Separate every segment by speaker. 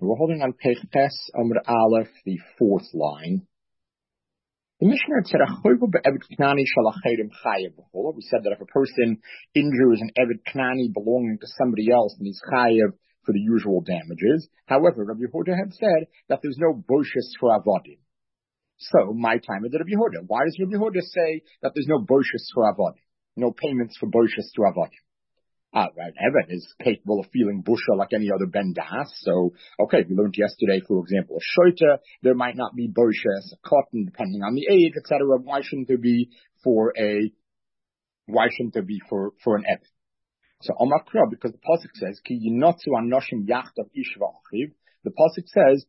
Speaker 1: We're holding on Pech Tes Amr Aleph, the fourth line. The Mishnah said, we said that if a person injures an Eved Knani belonging to somebody else, then he's chayev for the usual damages. However, Rabbi Yehuda had said that there's no boshus for avodim. So, my time is Rabbi Yehuda. Why does Rabbi Yehuda say that there's no boshus for avodim? No payments for boshus to avodim? Right, Eved is capable of feeling busha like any other ben das. So, okay, we learned yesterday, for example, a shoita, there might not be boshus, a cotton, depending on the age, etc. Why shouldn't there be for an Eved? So, Omakra, because the pasuk says, Ki yinotzu anoshim yachtav ish v'achiv, the pasuk says,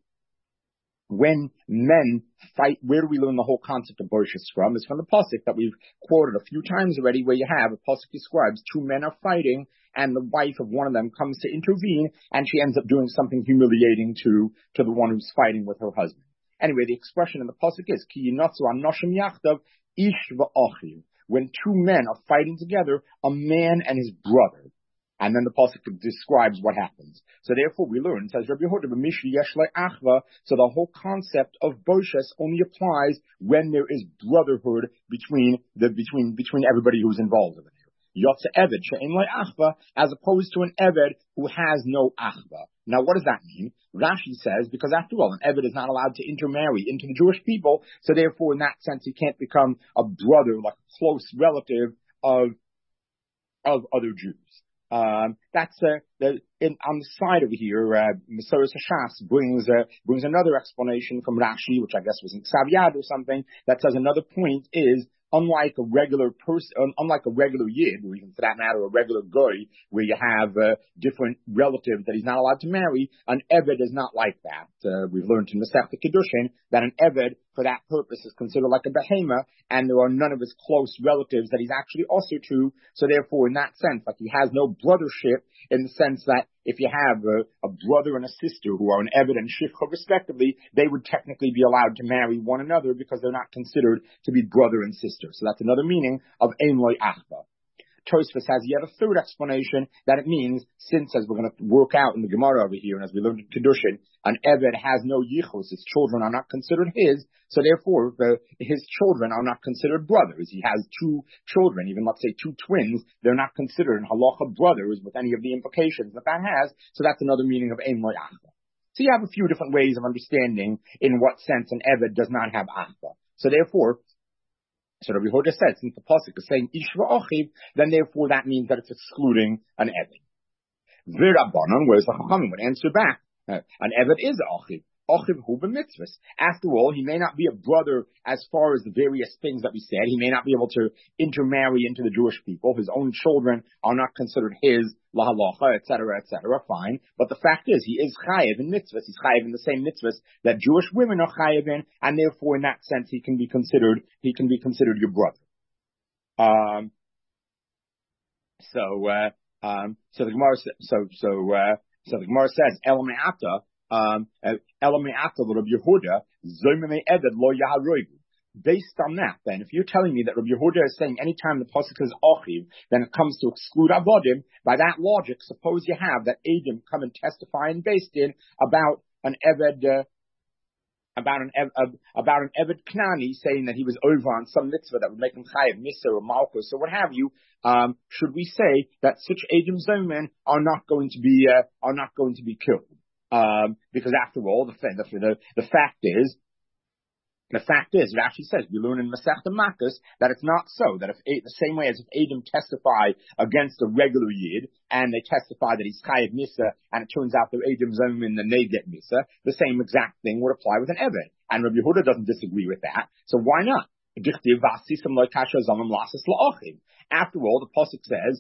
Speaker 1: when men fight, where do we learn the whole concept of boshus from? It's from the pasuk that we've quoted a few times already, where you have a pasuk describes two men are fighting, and the wife of one of them comes to intervene, and she ends up doing something humiliating to the one who's fighting with her husband. Anyway, the expression in the pasuk is ki yinotzu anoshim yachtav ish v'achiv. When two men are fighting together, a man and his brother. And then the pasuk describes what happens. So therefore we learn, says Rabbi Yehuda, b'mishri yesh le'achva, so the whole concept of boshus only applies when there is brotherhood between everybody who's involved in it. Yotze Eved she'en le'achva, as opposed to an Eved who has no achva. Now what does that mean? Rashi says, because after all, an Eved is not allowed to intermarry into the Jewish people, so therefore in that sense he can't become a brother, like a close relative of other Jews. That's on the side over here. Masoros Hashas brings another explanation from Rashi, which I guess was in Ksav Yad or something, that says another point is, unlike a regular person, unlike a regular yid, or even for that matter a regular goy, where you have different relatives that he's not allowed to marry, an Eved is not like that. We've learned in Masechta Kiddushin that an Eved, for that purpose, is considered like a behema, and there are none of his close relatives that he's actually also to. So therefore, in that sense, like he has no brothership, in the sense that if you have a brother and a sister who are an Eved and Shifcha respectively, they would technically be allowed to marry one another because they're not considered to be brother and sister. So that's another meaning of Ein Loi Achva. Tosfos has yet a third explanation that it means, since, as we're going to work out in the Gemara over here, and as we learned in Kiddushin, an Eved has no yichus, his children are not considered his, so therefore his children are not considered brothers. He has two children, even let's say two twins, they're not considered in halacha brothers with any of the implications that has, so that's another meaning of Ein Loi Achva. So you have a few different ways of understanding in what sense an Eved does not have Achva. So therefore, so Rabbi Yehuda said, since the pasuk is saying ish v'achiv, then therefore that means that it's excluding an Eved. V'Rabbanan, whereas the Chachamim would answer back, an Eved is achiv. Achiv hu b'mitzvahs. After all, he may not be a brother as far as the various things that we said. He may not be able to intermarry into the Jewish people. His own children are not considered his, lahalacha, etc., fine. But the fact is, he is chayev in mitzvahs. He's chayev in the same mitzvahs that Jewish women are chayev in, and therefore in that sense he can be considered your brother. So the Gemara says, Elameata, Rabbi Yehuda, Zomime Eved lo yaharoigu. Based on that, then, if you're telling me that Rabbi Yehuda is saying anytime the pasuk is achiv, then it comes to exclude avodim, by that logic, suppose you have that Edom come and testify in Beis Din about an Eved, about an Eved Knani, saying that he was over on some mitzvah that would make him chayav misa or malchus or what have you. Should we say that such Edom zomen are not going to be killed? Because after all, the fact is, Rashi says, we learn in Masechta Makos that it's not so, that if the same way as if Edom testify against a regular Yid, and they testify that he's chayav misa, and it turns out they're Edom zomen and they get misa, the same exact thing would apply with an Eved. And Rabbi Yehuda doesn't disagree with that, so why not? After all, the pasuk says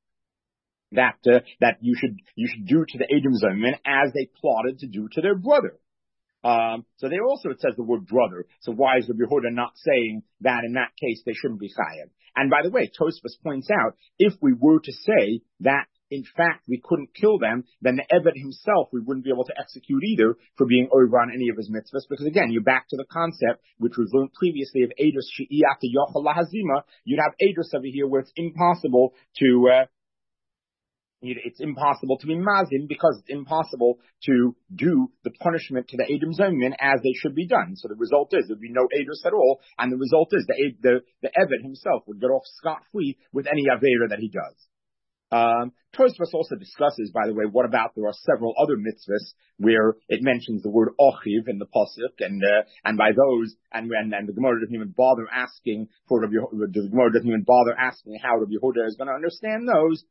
Speaker 1: that you should do to the Edom zomen as they plotted to do to their brother. So there also it says the word brother. So why is Rabbi Yehuda not saying that in that case they shouldn't be chayav? And by the way, Tosfos points out, if we were to say that in fact we couldn't kill them, then the Eved himself we wouldn't be able to execute either for being over on any of his mitzvahs, because again, you're back to the concept which was learned previously of Eidos she'iyat yochel lahazima. You'd have Eidos over here where it's impossible to It's impossible to be mazim because it's impossible to do the punishment to the Edom Zomin as they should be done. So the result is there'd be no Edus at all, and the result is the Eved himself would get off scot-free with any Avera that he does. Tosfos also discusses, by the way, what about there are several other mitzvahs where it mentions the word ochiv in the pasuk, and by those, and the Gemara doesn't even bother asking for the Gemara doesn't even bother asking how Rabbi Yehuda is going to understand those.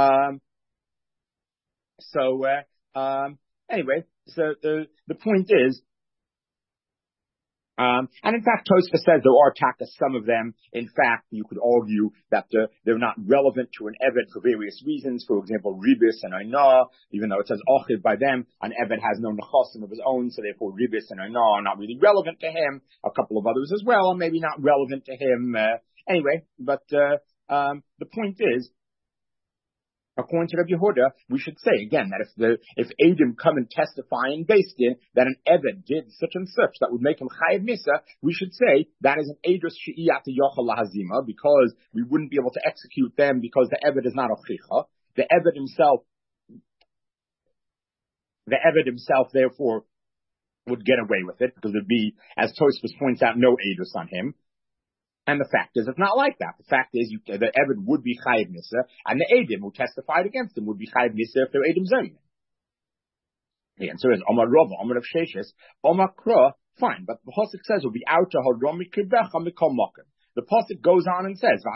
Speaker 1: Anyway, so the point is, and in fact, Tosfos says there are takas, some of them, in fact, you could argue that they're not relevant to an Eved for various reasons. For example, Ribis and Ainah, even though it says Ochiv by them, an Eved has no Nechasim of his own, so therefore Ribis and Ainah are not really relevant to him. A couple of others as well are maybe not relevant to him. Anyway, but the point is, according to Rabbi Yehuda, we should say again that if Edom come and testify in Beis Din that an Eved did such and such that would make him Chayav Misa, we should say that is an Edus She'iyat Yochel Lahazima, because we wouldn't be able to execute them because the Eved is not a Chicha. The Eved himself, therefore, would get away with it because there'd be, as Tosfos points out, no Edus on him. And the fact is, it's not like that. The fact is, the Eved would be Chayav Misa, and the Edom who testified against him would be Chayav Misa if they're Edom Zoyin. The answer is Omar Rava, Omar of Sheshes, Omar Kra, fine, but the Pasuk says will be out to Harom Mikribecha Mikol Mokim. The Pasuk goes on and says,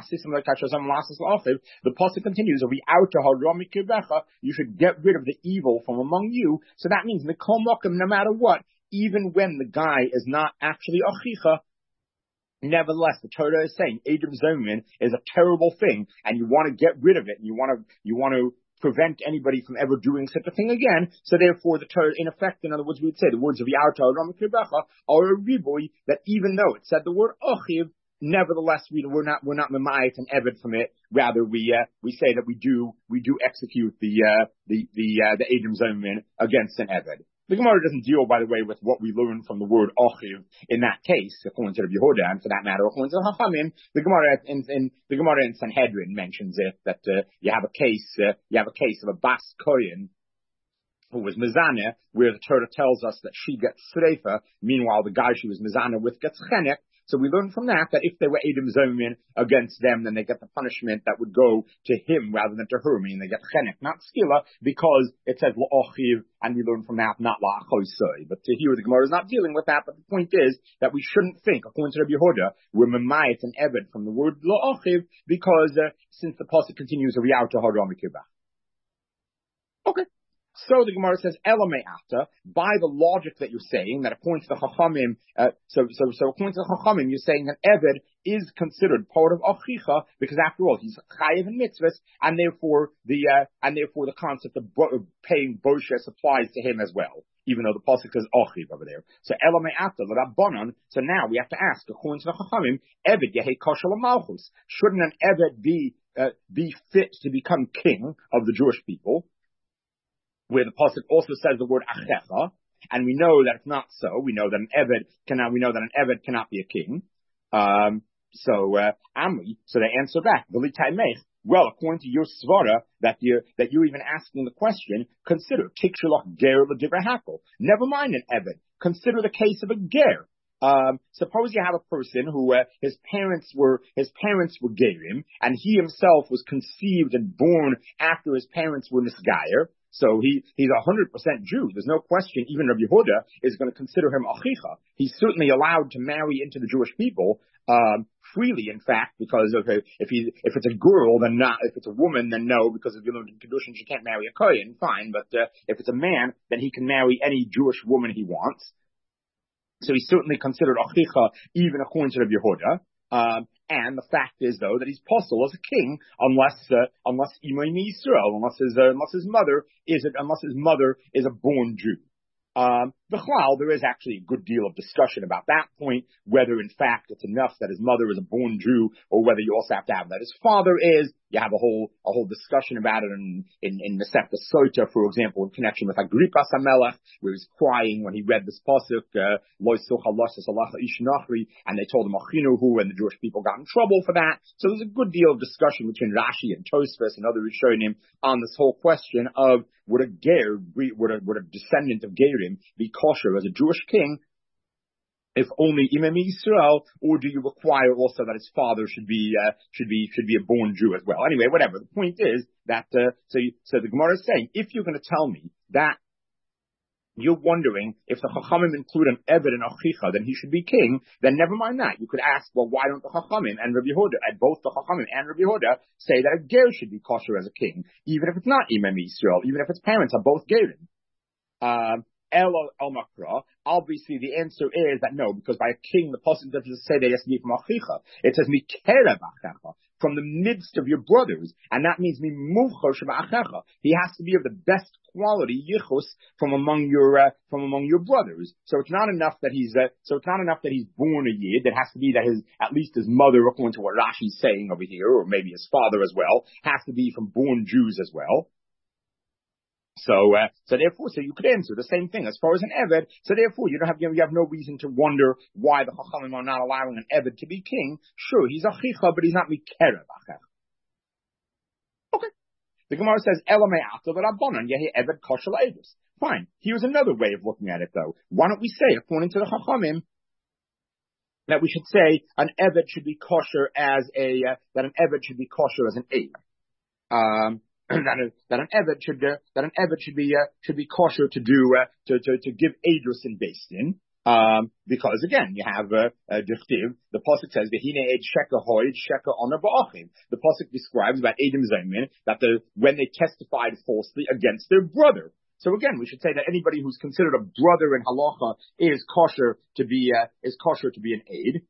Speaker 1: the Pasuk continues, will be out to Harom Mikribecha, you should get rid of the evil from among you. So that means Mikol Mokim, no matter what, even when the guy is not actually Achicha, nevertheless, the Torah is saying Edom Zomin is a terrible thing, and you want to get rid of it, and you want to prevent anybody from ever doing such a thing again. So therefore, the Torah, in effect, in other words, we would say the words of Yarta Ramikribecha are a riboy, that even though it said the word Ochiv, nevertheless we're not memayit and Eved from it. Rather, we say that we do execute the Edom Zomin against an Eved. The Gemara doesn't deal, by the way, with what we learn from the word Ochiv in that case, according to Rabbi Yehuda, and for that matter, according to the Chachamim. The Gemara in Sanhedrin mentions it, that you have a case of a Bas Kohen who was Mizaneh, where the Torah tells us that she gets Sreifa, meanwhile the guy she was Mizaneh with gets Chenek. So we learn from that if they were Edom Zomin against them, then they get the punishment that would go to him rather than to her, meaning they get Chenek, not Skila, because it says La'ochiv, and we learn from that not La'achosoi. But here the Gemara is not dealing with that, but the point is that we shouldn't think, according to Rabbi Yehuda, we're Memayit and Eved from the word La'ochiv, because since the pasuk continues, a Riyauta Haram Mikibah. Okay. So the Gemara says, Elame'ata, by the logic that you're saying, that according to the Chachamim, so according to the Chachamim, you're saying that Eved is considered part of Achicha, because after all, he's Chayiv in mitzvahs, and therefore the concept of paying Boshes applies to him as well, even though the pasuk says Achiv over there. So Elame'ata, l'Rabbanan, so now we have to ask, according to the Chachamim, Eved Yehei Kashal Malchus, shouldn't an Eved be fit to become king of the Jewish people? Where the pasuk also says the word achecha, and we know that it's not so. We know that an Eved cannot be a king. Amri. So they answer back, well, according to your svara that you're even asking the question, consider tikshalach ger l'divrei hakel. Never mind an Eved. Consider the case of a ger. Suppose you have a person who his parents were gerim, and he himself was conceived and born after his parents were misgayer. So he's 100% Jew. There's no question. Even Rabbi Yehuda is going to consider him achicha. He's certainly allowed to marry into the Jewish people freely, in fact, because if it's a girl, then not. If it's a woman, then no, because if you learn in Kedushin, she can't marry a kohen. Fine, but if it's a man, then he can marry any Jewish woman he wants. So he's certainly considered achicha, even according to Rabbi Yehuda. And the fact is, though, that he's possible as a king unless Imay Yisrael, unless his mother is a born Jew. B'chlal, there is actually a good deal of discussion about that point, whether in fact it's enough that his mother is a born Jew, or whether you also have to have that his father is. You have a whole discussion about it in Masechta Sota, for example, in connection with Agrippa Samelech, where he was crying when he read this pasuk, Lo Socha Loshes Alacha Ish Nachri, and they told him Achinuhu, and the Jewish people got in trouble for that. So there's a good deal of discussion between Rashi and Tosfos and other Rishonim on this whole question of would a descendant of Gerim be kosher as a Jewish king if only Imam Yisrael, or do you require also that his father should be a born Jew as well? Anyway, whatever. The point is that so the Gemara is saying, if you're going to tell me that you're wondering if the Chachamim include an Eved and Achicha, then he should be king, then never mind that. You could ask, well, why don't the Chachamim and Rabbi Yehuda, and both the Chachamim and Rabbi Yehuda, say that a Ger should be kosher as a king, even if it's not Imam Yisrael, even if its parents are both Gerim? Elo El Makra. Obviously, the answer is that no, because by a king, the pasuk doesn't say that he has to be from Achicha. It says Mikera B'Achecha, from the midst of your brothers, and that means Mimucho Sheba'Achecha. He has to be of the best quality Yichus from among your brothers. So it's not enough that he's born a Yid. It has to be that at least his mother, according to what Rashi's saying over here, or maybe his father as well, has to be from born Jews as well. So therefore, you could answer the same thing as far as an Eved. So therefore, you have no reason to wonder why the Chachamim are not allowing an Eved to be king. Sure, he's Achicha, but he's not Mikera B'Achecha. Okay. The Gemara says, Elamei Ato V'Rabbanan Yehi Eved Kosher L'Edus. Fine. Here's another way of looking at it, though. Why don't we say, according to the Chachamim, that we should say an Eved should be kosher as an aid. That an Eved should be kosher to give Eidus in Beis Din, because again you have Dichtiv. The pasuk says V'hine Eid Sheka Hoid Sheka Honor Ba'achim. The pasuk describes about Eidim Zaymin that when they testified falsely against their brother. So again, we should say that anybody who's considered a brother in halacha is kosher to be an aid.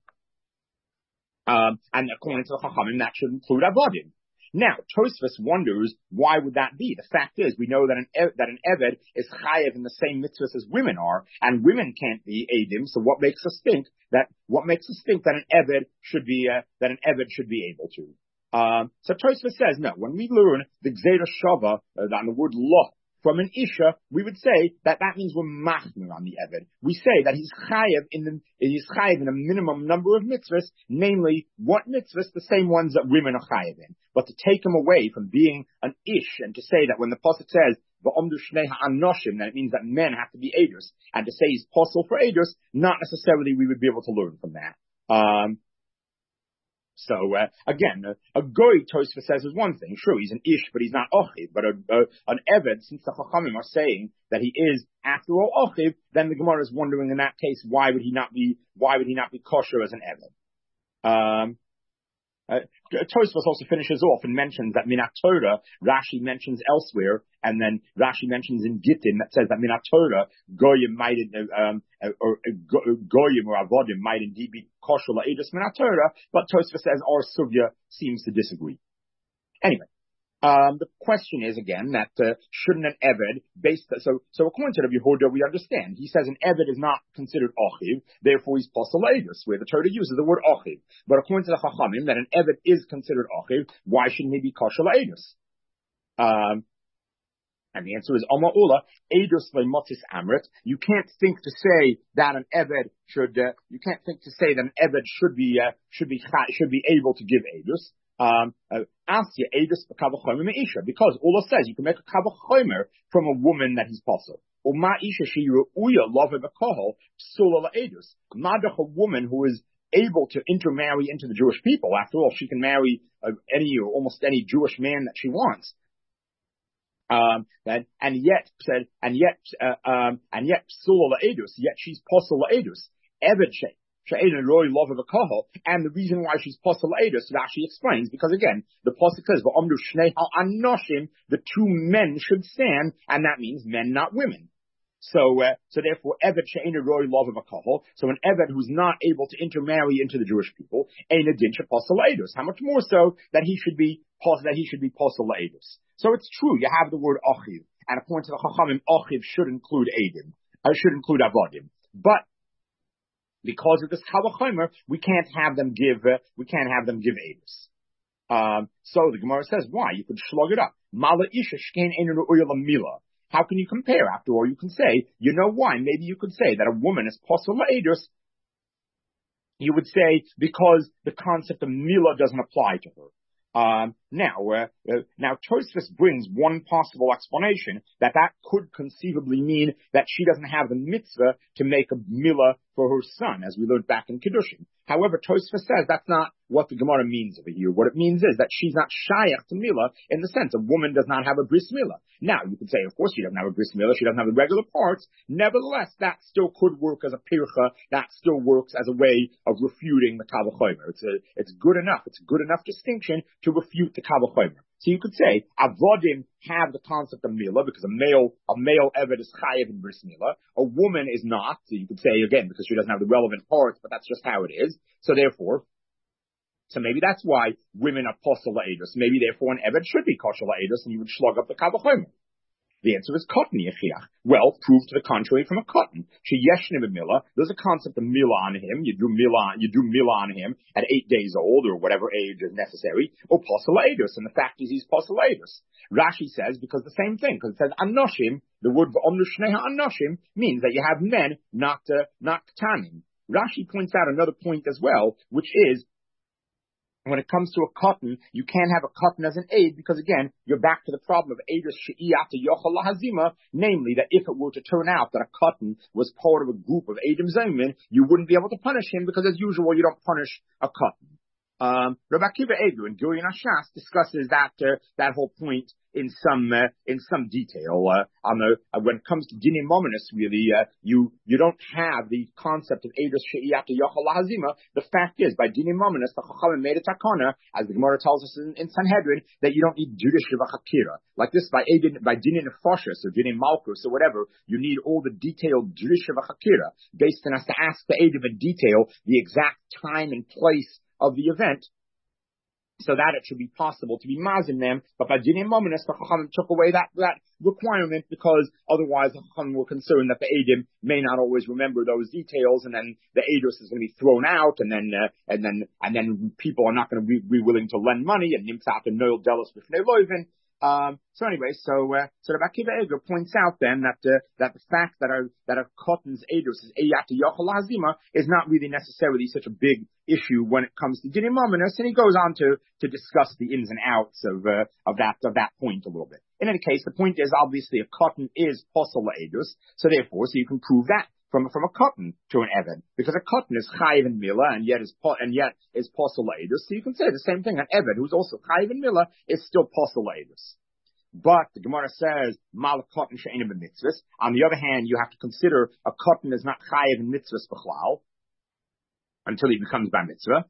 Speaker 1: And according to the Chachamim, that should include Avodim. Now, Tosfos wonders, why would that be? The fact is, we know that an Eved is chayev in the same mitzvahs as women are, and women can't be Eidim, so what makes us think that an Eved should be able to? So Tosfos says, no, when we learn the Gzeira Shava, on the word lo, from an Isha, we would say that means we're machmir on the Eved. We say that he's chayev in a minimum number of mitzvahs, namely, what mitzvahs? The same ones that women are chayev in. But to take him away from being an Ish, and to say that when the pasuk says, V'omdu shnei ha'anoshim, that it means that men have to be Eidos, and to say he's possible for Eidos, not necessarily we would be able to learn from that. So again, a goy, Tosfos says, is one thing. Sure, he's an ish, but he's not ochiv. But an eved, since the chachamim are saying that he is after all ochiv, then the Gemara is wondering in that case why would he not be kosher as an eved? Tosfos also finishes off and mentions that Minat Torah, Rashi mentions elsewhere, and then Rashi mentions in Gittin that says that Minat Torah, Goyim might, Goyim or Avodim might indeed be kosher la'edus Minat Torah, but Tosfos says our sugya seems to disagree. Anyway, the question is again that shouldn't an Eved so according to Rabbi Yehuda we understand. He says an Eved is not considered Achiv, therefore he's Posel Eidus, where the Torah uses the word Achiv. But according to the Chachamim, that an Eved is considered Achiv, why shouldn't he be Kosher Eidus? And the answer is Oma Ula, Eidus Ve'motis Amrit. You can't think to say that an Eved should be able to give Eidus. Asya Eidus b'kavachomer me'isha, because Allah says you can make a kavachomer from a woman that he's possible. Or ma'isha she'ru'uya love b'kohol psula la'edus. Madach, a woman who is able to intermarry into the Jewish people. After all, she can marry any or almost any Jewish man that she wants. And yet psula la'edus. Yet she's possible la'edus. Eved shay. And the reason why she's Posel Eidus, Rashi explains, because again, the pasuk says, "V'omdu shnei ha'anoshim," the two men should stand, and that means men, not women. So therefore, Eved she'ena roi love of a kahol. So an Eved who's not able to intermarry into the Jewish people, eina din Posel Eidus. How much more so that he should be Posel Eidus. So it's true, you have the word Achiv, and according to the Chachamim, Achiv should include Eidim. I should include avodim. But because of this halachomer, we can't have them give edus. So the Gemara says, why? You could slug it up. Mala isha shkein einu re'uya lamila. How can you compare? After all, you can say, you know why? Maybe you could say that a woman is posel la'edus. You would say because the concept of mila doesn't apply to her. Now Tosfos brings one possible explanation that could conceivably mean that she doesn't have the mitzvah to make a milah for her son, as we learned back in Kiddushin. However, Tosfos says that's not what the Gemara means over here. What it means is that she's not shayach to milah in the sense a woman does not have a bris milah. Now, you could say, of course, she doesn't have a bris milah, she doesn't have the regular parts. Nevertheless, that still could work as a pircha. That still works as a way of refuting the Kal V'chomer. It's good enough. It's a good enough distinction to refute the Kal V'chomer. So you could say avodim have the concept of milah because a male eved is chayev in bris milah. A woman is not. So you could say again because she doesn't have the relevant parts, but that's just how it is. So maybe that's why women are posel la'edus. Maybe therefore an eved should be kosher la'edus, and you would slug up the Kal V'chomer. The answer is cotton yechiach. Well, prove to the contrary from a cotton. Sheyeshne b'milah. There's a concept of milah on him. You do milah on him at 8 days old or whatever age is necessary. Or posel la'edus, and the fact is he's posel la'edus. Rashi says because the same thing, because it says anoshim. The word v'omnu shneha anoshim means that you have men, not ketanim. Rashi points out another point as well, which is when it comes to a cotton, you can't have a cotton as an aid because, again, you're back to the problem of aidus she'iyata yochel lahazima, namely that if it were to turn out that a cotton was part of a group of Eidim Zaymin, you wouldn't be able to punish him because, as usual, you don't punish a cotton. Rabbi Akiva Eiger in Gurion Hashas discusses that whole point in some detail. When it comes to dinim mominus, really, you don't have the concept of eidus she'iyata yochel lahazima. The fact is, by dinim mominus, the Chachamim made a takana, as the Gemara tells us in Sanhedrin, that you don't need judicial chakira like this by dinim nefashos or dinim malchus or whatever. You need all the detailed judicial chakira based on us to ask the eidim in detail the exact time and place of the event, so that it should be possible to be mazim them. But by dinim mominus, the Chachamim took away that requirement because otherwise the Chachamim were concerned that the eidim may not always remember those details, and then the eidus is going to be thrown out, and then people are not going to be willing to lend money, and nimtzat and noel delos b'fnei loivin. So anyway, Rabbi Akiva Eiger points out then that the fact that a cotton's edus is eyat yochel lahazima is not really necessarily such a big issue when it comes to dinim mominus, and he goes on to discuss the ins and outs of that point a little bit. In any case, the point is obviously a cotton is posel edus, so you can prove that from a cotton to an eved, because a cotton is chayiv and milah, and yet is posel edus. So you can say the same thing. An eved who's also chayiv and milah is still posel edus. But the Gemara says mal cotton she'enim b'mitzvahs. On the other hand, you have to consider a cotton is not chayiv in mitzvahs b'chlal until he becomes bar mitzvah.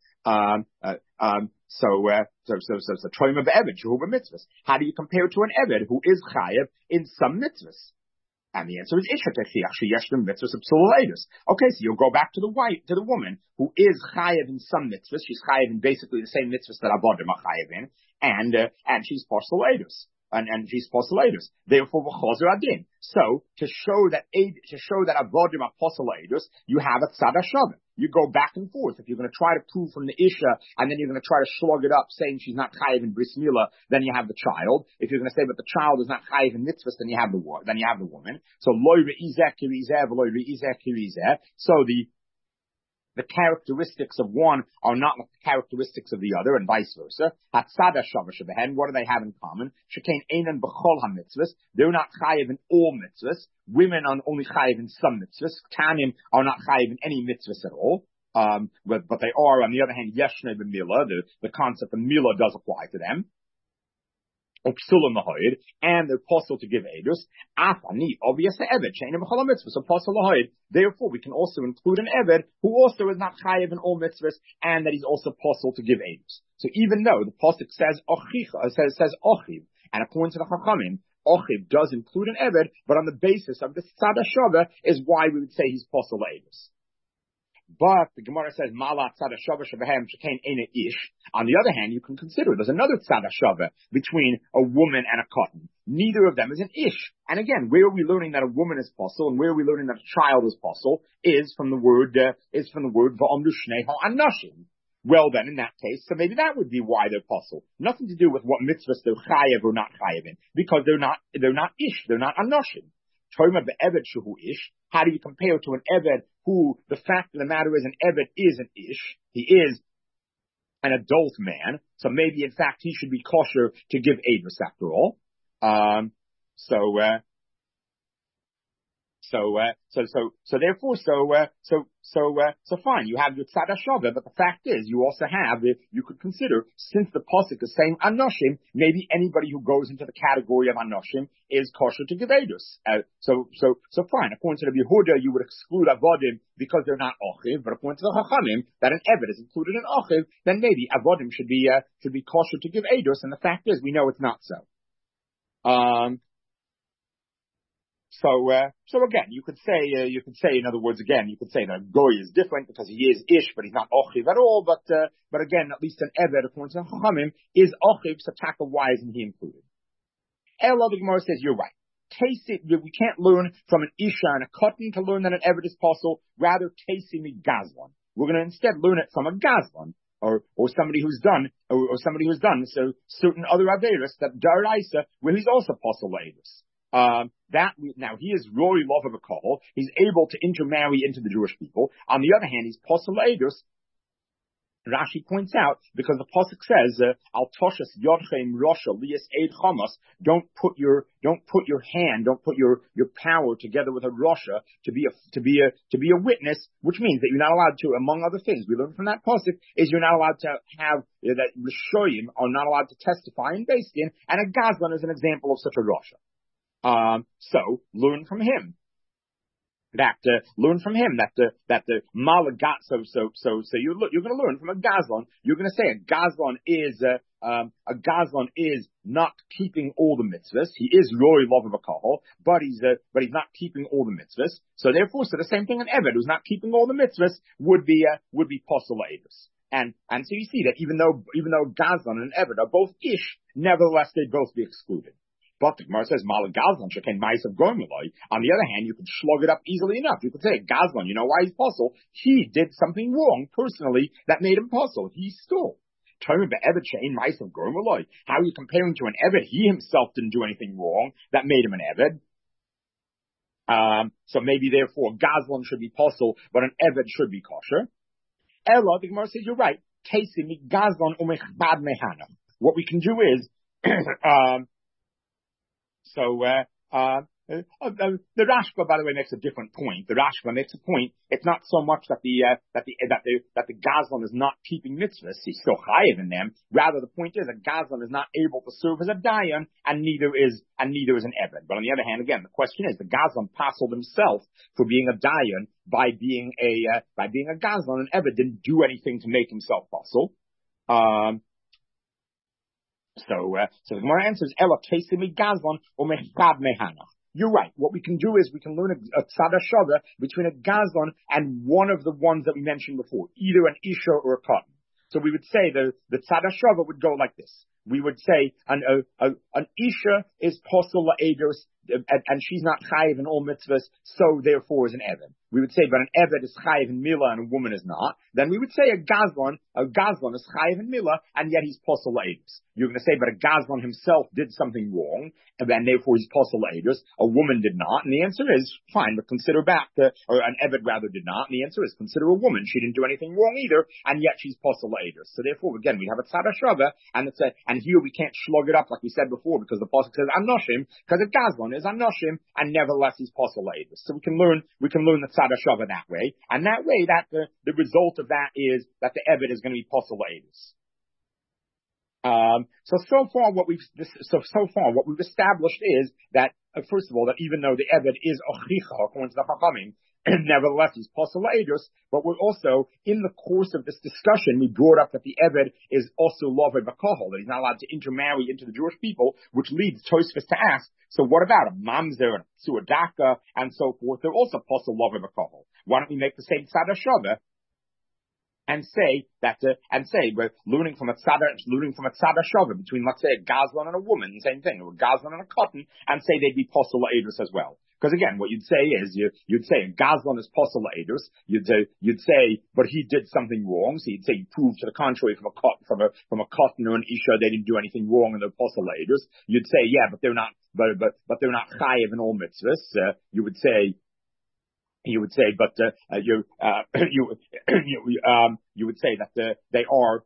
Speaker 1: So troima be'eved shehu b'mitzvahs. How do you compare to an eved who is chayiv in some mitzvahs? And the answer is isha techiach sheyeshlim mitzvahs of psulaledus. Okay, so you'll go back to the woman who is chayiv in some mitzvahs. She's chayiv in basically the same mitzvahs that avodim are chayiv in, and she's psulaledus. And she's poselatus. Therefore, v'chozer adin. So to show that avodim are poselatus, you have a tzad hashava. You go back and forth. If you're going to try to prove from the isha, and then you're going to try to slug it up, saying she's not chayiv in bris milah, then you have the child. If you're going to say that the child is not chayiv in mitzvahs, then you have the woman. So loy re'izeh kirizeh v'loy re'izeh kirizeh. So the characteristics of one are not like the characteristics of the other, and vice versa. Hatzada shava shebehen. What do they have in common? Shekein einan b'chol ha-mitzvahs. They're not chayiv in all mitzvahs. Women are only chayiv in some mitzvahs. Tanim are not chayiv in any mitzvahs at all. But they are, on the other hand, yeshne b'milah. The concept of milah does apply to them. And they're possible to give edus. Afani, obviously eved, she'enim b'chol ha-mitzvahs, so possible lahoid. Therefore, we can also include an eved who also is not chayiv in all mitzvahs, and that he's also possible to give edus. So even though the pasuk says ochiv, and according to the Chachamim, ochiv does include an eved, but on the basis of the tzad hashava is why we would say he's possible edus. But the Gemara says, Malat tzad hashava shebehem shekein eina ish. On the other hand, you can consider there's another tzad hashava between a woman and a cotton. neither of them is an ish. And again, where are we learning that a woman is possible and where are we learning that a child is possible is from the word va'amdu shnei ha'anashim. Well then, in that case, so maybe that would be why they're possible. Nothing to do with what mitzvahs they're chayev or not chayev in, because they're not ish, they're not anoshim. Toima be'eved shehu ish. How do you compare to an eved who the fact of the matter is an eved is an ish? He is an adult man, so maybe in fact he should be kosher to give edus after all. So fine, you have your tzad hashava, but the fact is, you also have, you could consider, since the pasuk is saying anoshim, maybe anybody who goes into the category of anoshim is kosher to give edus. So fine, according to the Yehuda, you would exclude avodim because they're not ochiv, but according to the Chachamim, that an eved is included in ochiv, then maybe avodim should be kosher to give edus, and the fact is, we know it's not so. So again, you could say, in other words, again, you could say that goy is different because he is ish, but he's not ochiv at all. But again, at least an eved, according to Chachamim, is ochiv. So taka, why isn't he included? The Gemara says you're right. Taste it. We can't learn from an isha and a cotton to learn that an eved is possible. Rather, tasting the gazlan. We're going to instead learn it from a gazlan. Or somebody who's done so certain other averis that daraisa where he's also possible edus. Now he is rory love of a couple. He's able to intermarry into the Jewish people. On the other hand, he's possible edus. Rashi points out because the pasuk says, "Al toshas yodchem rosha lias eid chamas." Don't put your power together with a rosha to be a witness, which means that you're not allowed to, among other things, we learn from that pasuk is you're not allowed to have that rishoyim are not allowed to testify in Beis Din, and a gazlan is an example of such a rosha. So learn from him. That the malagat. So you're going to learn from a gazlan. You're going to say a gazlan is not keeping all the mitzvahs. He is roy love of a kahal, but he's not keeping all the mitzvahs. So therefore, the same thing an eved who's not keeping all the mitzvahs would be posel edus. And so you see that even though gazlan and eved are both ish, nevertheless they both be excluded. But the Gemara says, Mala Gazlan sheken ma'asav goymeloi. On the other hand, you could slug it up easily enough. You could say, Gazlan, you know why he's puzzled? He did something wrong personally that made him puzzled. He stole. How are you comparing to an Eved? He himself didn't do anything wrong that made him an Eved. So maybe therefore Gazlan should be puzzled, but an Eved should be kosher. Ella, the Gemara says, you're right. What we can do is, the Rashba, by the way, makes a different point. The Rashba makes a point. It's not so much that the Gazlan is not keeping mitzvahs. He's still chayiv in them. Rather, the point is that Gazlan is not able to serve as a dayan, and neither is an eved. But on the other hand, again, the question is the Gazlan passled himself for being a dayan by being a Gazlan. An eved didn't do anything to make himself passel. So the Gemara answers, Ela tesimi gazlan or mechad mehana. You're right. What we can do is we can learn a tzad hashava between a gazlan and one of the ones that we mentioned before, either an isha or a cotton. So we would say the tzad hashava would go like this. We would say an isha is posel la'edus, and she's not chayiv in all mitzvahs, so therefore is an eved. We would say, but an eved is chayiv in milah and a woman is not. Then we would say a gazlan is chayiv in milah, and yet he's posel la'edus. You're going to say, but a gazlan himself did something wrong, and therefore he's posel la'edus. A woman did not, and the answer is fine. But consider back, or an eved rather did not, and the answer is consider a woman. She didn't do anything wrong either, and yet she's posel la'edus. So therefore, again, we have a tzad hashava, and here we can't slug it up like we said before because the pasuk says anoshim, because a gazlan is anoshim, and nevertheless he's posel la'edus. So we can learn the tzad hashava that way, and that way that the result of that is that the eved is going to be posel la'edus. So far what we've established is that first of all that even though the eved is ochicha according to the Chachamim, nevertheless he's posel la'edus. But we're also in the course of this discussion we brought up that the eved is also loved b'kahal, that he's not allowed to intermarry into the Jewish people, which leads Tosfos to ask, so what about a mamzer and a suadaka and so forth? They're also posel loved b'kahal. Why don't we make the same tzad hashava and say we're learning from a tzada shava between, let's say, a gazlan and a woman, same thing, or a gazlan and a cotton, and say they'd be posel edus as well. Because again, what you'd say is you'd say a gazlan is posel edus. You'd say, but he did something wrong. So you'd say you prove to the contrary from a cotton or an isha they didn't do anything wrong and they're posel edus. You'd say, yeah, but they're not chayiv in all mitzvahs. You would say, but you would say that they are.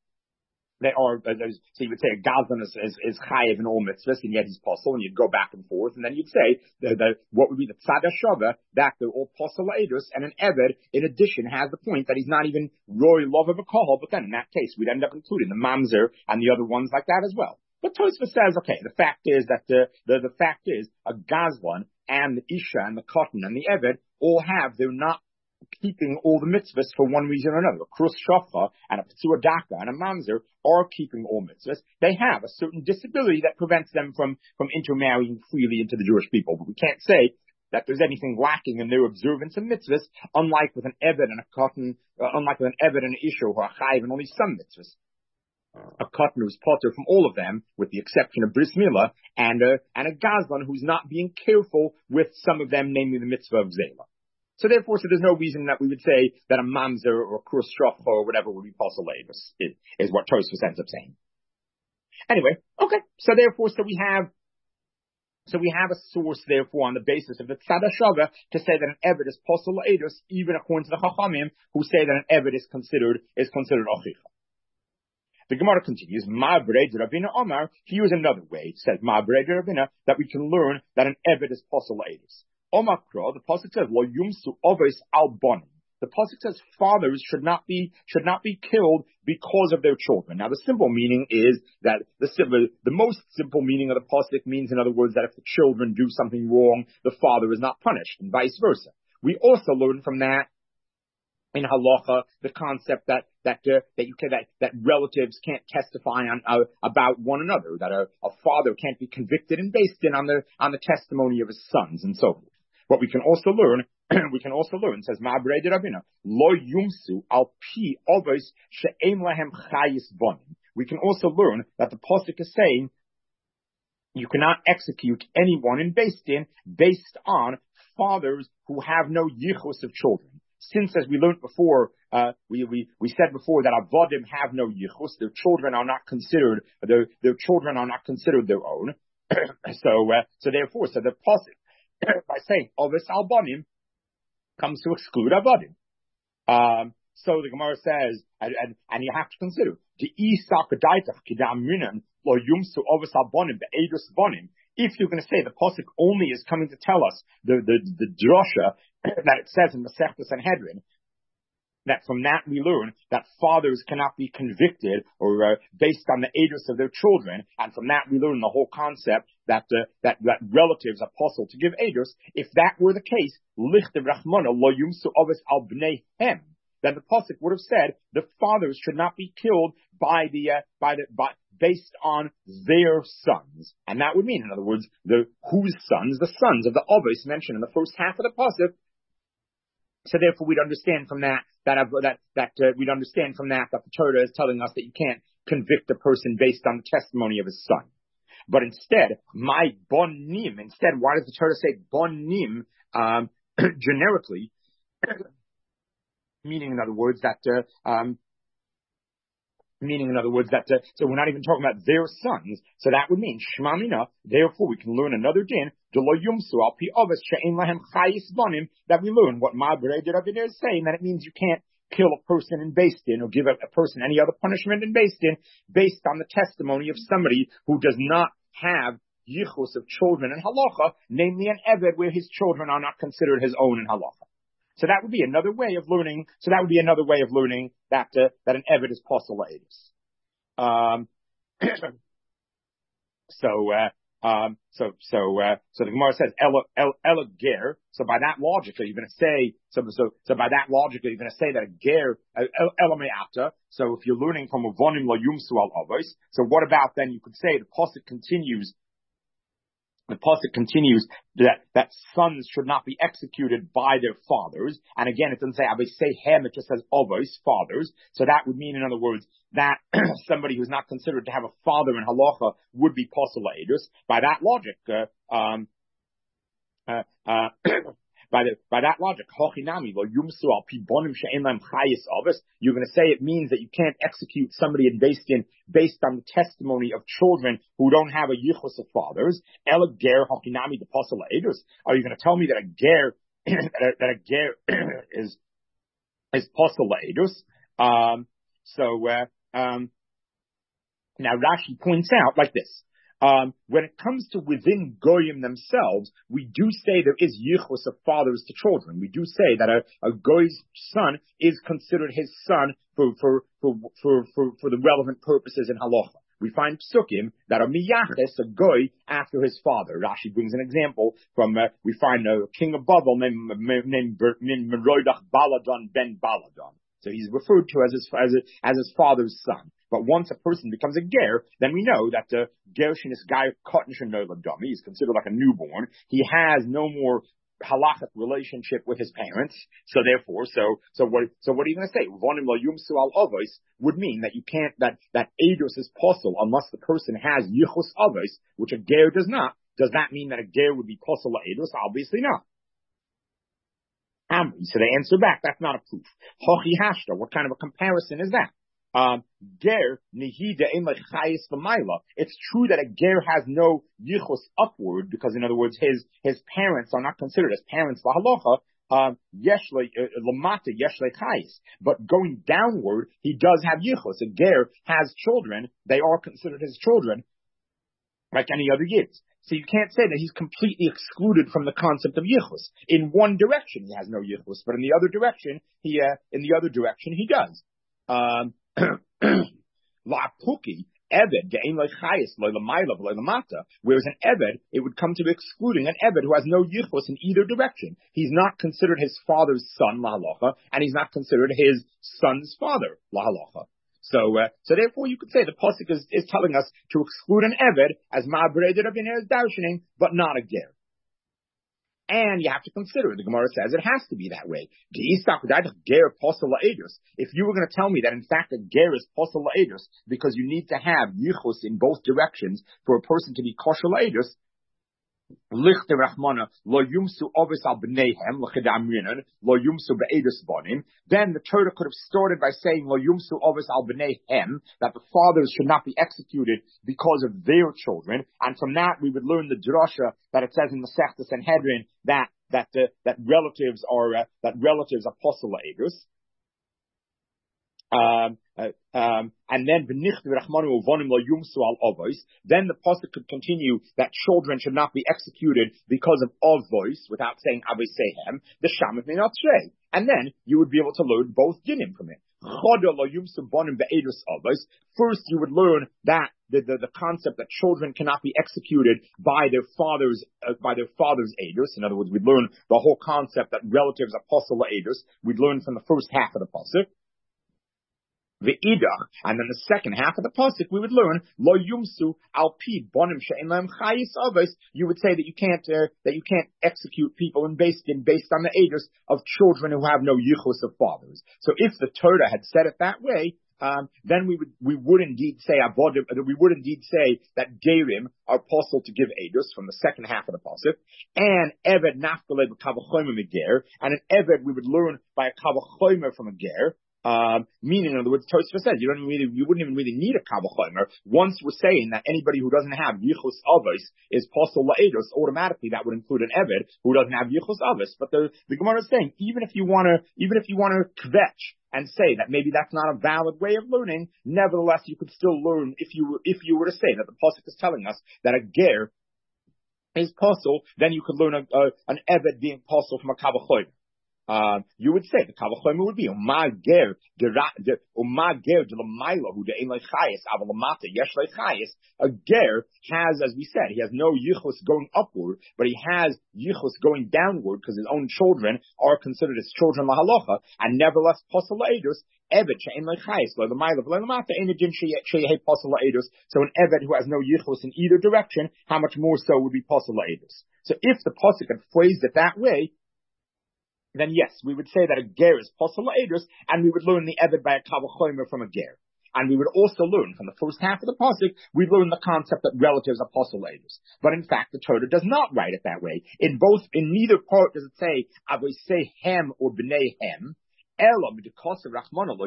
Speaker 1: So you would say a gazlan is chayiv in all mitzvahs, and yet he's posel, and you'd go back and forth, and then you'd say what would be the tzad shava, that they're all posel edus, and an eved in addition has the point that he's not even roy love of a kohol, but then in that case we'd end up including the mamzer and the other ones like that as well. But Tosfos says, okay, the fact is that the fact is a gazlan and the isha and the cotton and the eved all they're not keeping all the mitzvahs for one reason or another. A krus shofcha and a p'tzur daka and a mamzer are keeping all mitzvahs. They have a certain disability that prevents them from intermarrying freely into the Jewish people. But we can't say that there's anything lacking in their observance of mitzvahs, unlike with an eved and a cotton, unlike with an eved and an isha who are chayiv in only some mitzvahs. A cotton who's potter from all of them, with the exception of bris milah, and a gazlan who's not being careful with some of them, namely the mitzvah of zela. So therefore, there's no reason that we would say that a mamzer or a krus shofcha or whatever would be posel edus, is what Tosfos ends up saying. Anyway, okay. So therefore, we have a source, therefore, on the basis of the tzad shava to say that an eved is posel edus, even according to the chachamim who say that an eved is considered ochicha. The Gemara continues, Ma'abrei Ravina Omar, here's another way, it says Ma'abrei Ravina, that we can learn that an eved is posel edus. Omakra, the pasuk says, Lo yumsu oves al bonim. The pasuk says fathers should not be killed because of their children. Now the simple meaning is that the most simple meaning of the pasuk means, in other words, that if the children do something wrong, the father is not punished, and vice versa. We also learn from that in halacha the concept that relatives can't testify about one another, that a father can't be convicted and based on the testimony of his sons and so forth. What we can also learn, says Ma'abrei Ravina, Lo yumsu al pi ovos she'em lahem chayis bonim. We can also learn that the pasuk is saying you cannot execute anyone in Beis Din based on fathers who have no yichus of children. Since, as we learned before, we said before that avodim have no yichus, their children are not considered their own. So therefore, the pasuk by saying ovis albonim comes to exclude avodim. So the Gemara says, and you have to consider the isakadaitach kidam minan lo yumsu ovis albonim be'edus bonim. If you're going to say the pasuk only is coming to tell us the drasha that it says in Masechta Sanhedrin, that from that we learn that fathers cannot be convicted or based on the edus of their children, and from that we learn the whole concept that relatives are possible to give edus. If that were the case, lichte rachmana lo yumsu ovis al bneihem, then the pasuk would have said the fathers should not be killed based on their sons, and that would mean, in other words, whose sons, the sons of the Avos mentioned in the first half of the pasuk. So therefore, we'd understand from that the Torah is telling us that you can't convict a person based on the testimony of his son. But instead, my bonim. Instead, why does the Torah say bonim generically? Meaning, in other words, that so we're not even talking about their sons. So that would mean shmamina. Therefore, we can learn another din. That we learn what Ma'abrei Ravina is saying, that it means you can't kill a person in Beis Din or give a person any other punishment in Beis Din based on the testimony of somebody who does not have yichus of children in halacha, namely an eved where his children are not considered his own in halacha. So that would be another way of learning. That an eved is posel edus. So the Gemara says ela ger. So by that logic, you're going to say that a ger ela me'ata. So if you're learning from a vonim lo yumsu al avos, so what about then? You could say the pasuk continues The pasuk continues that sons should not be executed by their fathers. And again, it doesn't say Avisehem, it just says Avos, fathers. So that would mean, in other words, that somebody who's not considered to have a father in halacha would be posel la'edus. By that logic, by that logic, you're going to say it means that you can't execute somebody based on the testimony of children who don't have a yichus of fathers. Are you going to tell me that a ger that a ger is posel la'edus? Now Rashi points out like this. When it comes to within Goyim themselves, we do say there is yichus of fathers to children. We do say that a Goy's son is considered his son for the relevant purposes in halacha. We find psukim that are miyaches, a Goy, after his father. Rashi brings an example from, we find a king of Babel named Merodach Baladon ben Baladon. So he's referred to as his father's son. But once a person becomes a ger, then we know that the gershin is guy kotnishin noladami. He's considered like a newborn. He has no more halachic relationship with his parents. So therefore, so what are you going to say? Vonim lo yumsu al avos would mean that you can't, that edus is possible unless the person has yichus avos, which a ger does not. Does that mean that a ger would be possible edus? Obviously not. So they answer back, that's not a proof. Hochi hashta, what kind of a comparison is that? Ger nihida ein chayis v'mayla. It's true that a ger has no yichus upward, because in other words, his parents are not considered as parents v'halacha. Yeshle lamata yeshle chayis. But going downward, he does have yichus. A ger has children; they are considered his children, like any other yids. So you can't say that he's completely excluded from the concept of yichus. In one direction, he has no yichus, but in the other direction, he does. La'puki eved ge'ein lo'chayis lo'lamayla v'lo'lamata. Whereas an eved, it would come to excluding an eved who has no yichus in either direction. He's not considered his father's son lahalacha, and he's not considered his son's father lahalacha. So therefore you could say the pasuk is telling us to exclude an eved as ma'abreded of Yener's darshaning, but not a ger. And you have to consider, the Gemara says it has to be that way. If you were going to tell me that in fact a ger is posel la'edus because you need to have yichus in both directions for a person to be kosher la'edus, Lichte Rachmana lo yumsu ovis al bneihem l'chedamrinan lo yumsu be'edus bonim. Then the Torah could have started by saying lo yumsu ovis al bneihem, that the fathers should not be executed because of their children, and from that we would learn the drasha that it says in Masechta Sanhedrin that relatives are posel la'edus. And then then the pasuk could continue that children should not be executed because of avos without saying avisehem, the shamat may not say. And then you would be able to learn both dinim from it. First, you would learn that the concept that children cannot be executed by their father's edus. In other words, we'd learn the whole concept that relatives are posel edus. We'd learn from the first half of the pasuk. Ve'idach, and then the second half of the pasuk we would learn lo yumsu al pi bonim she'en lahem chayis avos. You would say that you can't execute people based on the edus of children who have no yichus of fathers. So if the Torah had said it that way, then we would indeed say that gerim are possible to give edus from the second half of the pasuk, and eved nafkale b'kavachomer meger, and an eved we would learn by a kavachomer from a ger. Meaning, in other words, Tosfos says you wouldn't even really need a kavachomer. Once we're saying that anybody who doesn't have yichus avos is posel la'edus, automatically that would include an eved who doesn't have yichus avos. But the Gemara is saying even if you want to kvetch and say that maybe that's not a valid way of learning, nevertheless you could still learn if you were to say that the pasuk is telling us that a ger is posel, then you could learn an eved being posel from a kavachomer. you would say the Kavachomer would be Umager de Lamaila who de Ein Chayis Avalamata Yesh Chayis. A ger has, as we said, he has no yichus going upward, but he has yichus going downward because his own children are considered his children lahalacha, and nevertheless posel edus. Evet she'en lechayis lo l'mayla v'lo l'mata ein adin she'yeh posel edus. So an evet who has no yichus in either direction, how much more so would be posel edus? So if the pasuk had phrased it that way, then yes, we would say that a ger is posel edus, and we would learn the evet by a kavachomer from a ger. And we would also learn from the first half of the pasuk, we learn the concept that relatives are posel edus. But in fact, the Torah does not write it that way. In neither part does it say avosei hem or bnei hem. Since the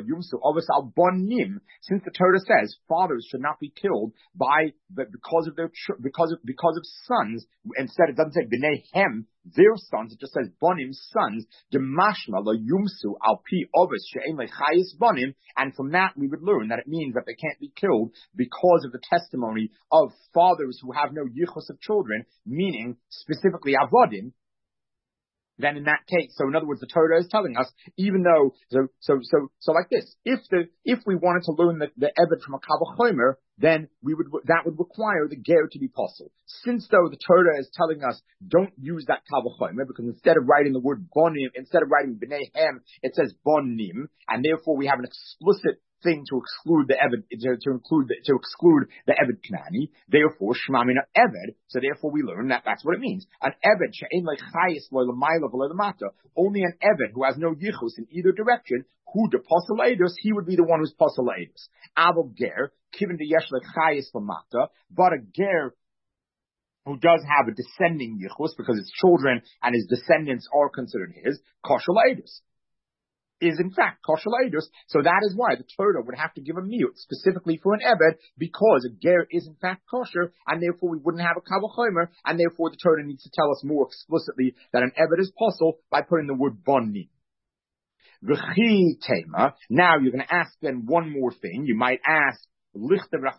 Speaker 1: Torah says fathers should not be killed because of sons, instead it doesn't say b'nei hem, their sons, it just says bonim, sons, demashma lo yumsu al pi ovis she'en lechayis bonim, and from that we would learn that it means that they can't be killed because of the testimony of fathers who have no yichus of children, meaning specifically avodim. Then in that case, so in other words, the Torah is telling us, even though, so like this, if we wanted to learn the evet from a Kavachomer, then that would require the ger to be posel. Since though the Torah is telling us, don't use that Kavachomer, because instead of writing the word bonim, instead of writing b'nei hem, it says bonim, and therefore we have an explicit thing to exclude the evet, to exclude the evet knani. Therefore, shmamina evet. So therefore, we learn that that's what it means. An evet she'en lechayis lo l'mayla v'lo l'mata. Only an evet who has no yichus in either direction, who de posel edus, he would be the one who's posel edus. Avo ger kiven de yesh lechayis l'mata, but a ger who does have a descending yichus because his children and his descendants are considered his kosher edus. Is in fact kosher edus, so that is why the Torah would have to give a mute specifically for an eved, because a ger is in fact kosher, and therefore we wouldn't have a kavachomer, and therefore the Torah needs to tell us more explicitly that an eved is possible by putting the word boni. V'chi tema. Now you're going to ask then one more thing. You might ask, the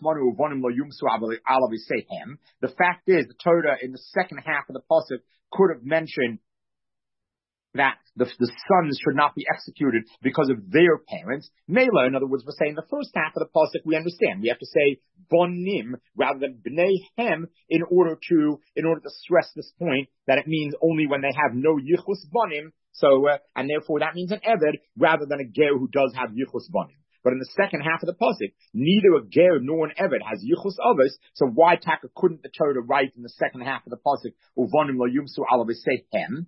Speaker 1: fact is, the Torah in the second half of the pasuk could have mentioned that the sons should not be executed because of their parents. Mela, in other words, we're saying the first half of the pasuk we understand. We have to say bonim rather than bnei hem in order to stress this point that it means only when they have no yichus bonim. So and therefore that means an eved rather than a ger who does have yichus bonim. But in the second half of the pasuk, neither a ger nor an eved has yichus avos. So why taka couldn't the Torah write in the second half of the pasuk uvonim lo yumsu alav say hem?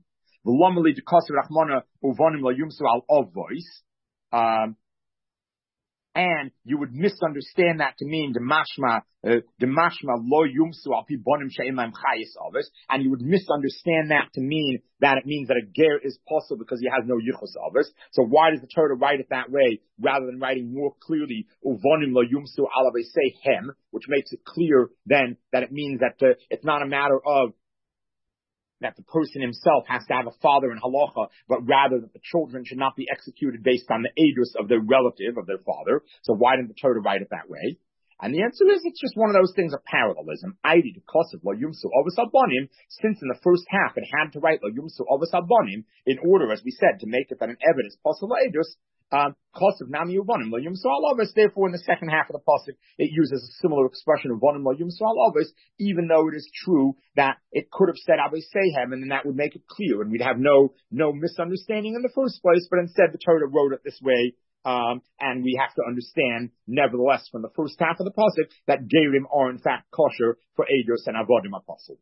Speaker 1: And you would misunderstand that to mean demashma lo yumsu al pi bonim she'im lahem chayis avos, and you would misunderstand that to mean that it means that a ger is possible because he has no yichus avos. So why does the Torah write it that way rather than writing more clearly uvonim lo yumsu al say hem, which makes it clear then that it means that it's not a matter of that the person himself has to have a father in halacha, but rather that the children should not be executed based on the edus of their relative, of their father. So why didn't the Torah write it that way? And the answer is, it's just one of those things of parallelism. Aidi to kosev lo yumsu ovos abonim, since in the first half it had to write lo yumsu ovos abonim in order, as we said, to make it that an eved is possible edus. Kosev nami uvonim lo yumsu al ovos. Therefore, in the second half of the pasuk, it uses a similar expression of vonim lo yumsu al ovos, even though it is true that it could have said avoseihem, and then that would make it clear, and we'd have no misunderstanding in the first place. But instead, the Torah wrote it this way. And we have to understand, nevertheless, from the first half of the pasuk, that gerim are in fact kosher for edus and avodim apostle.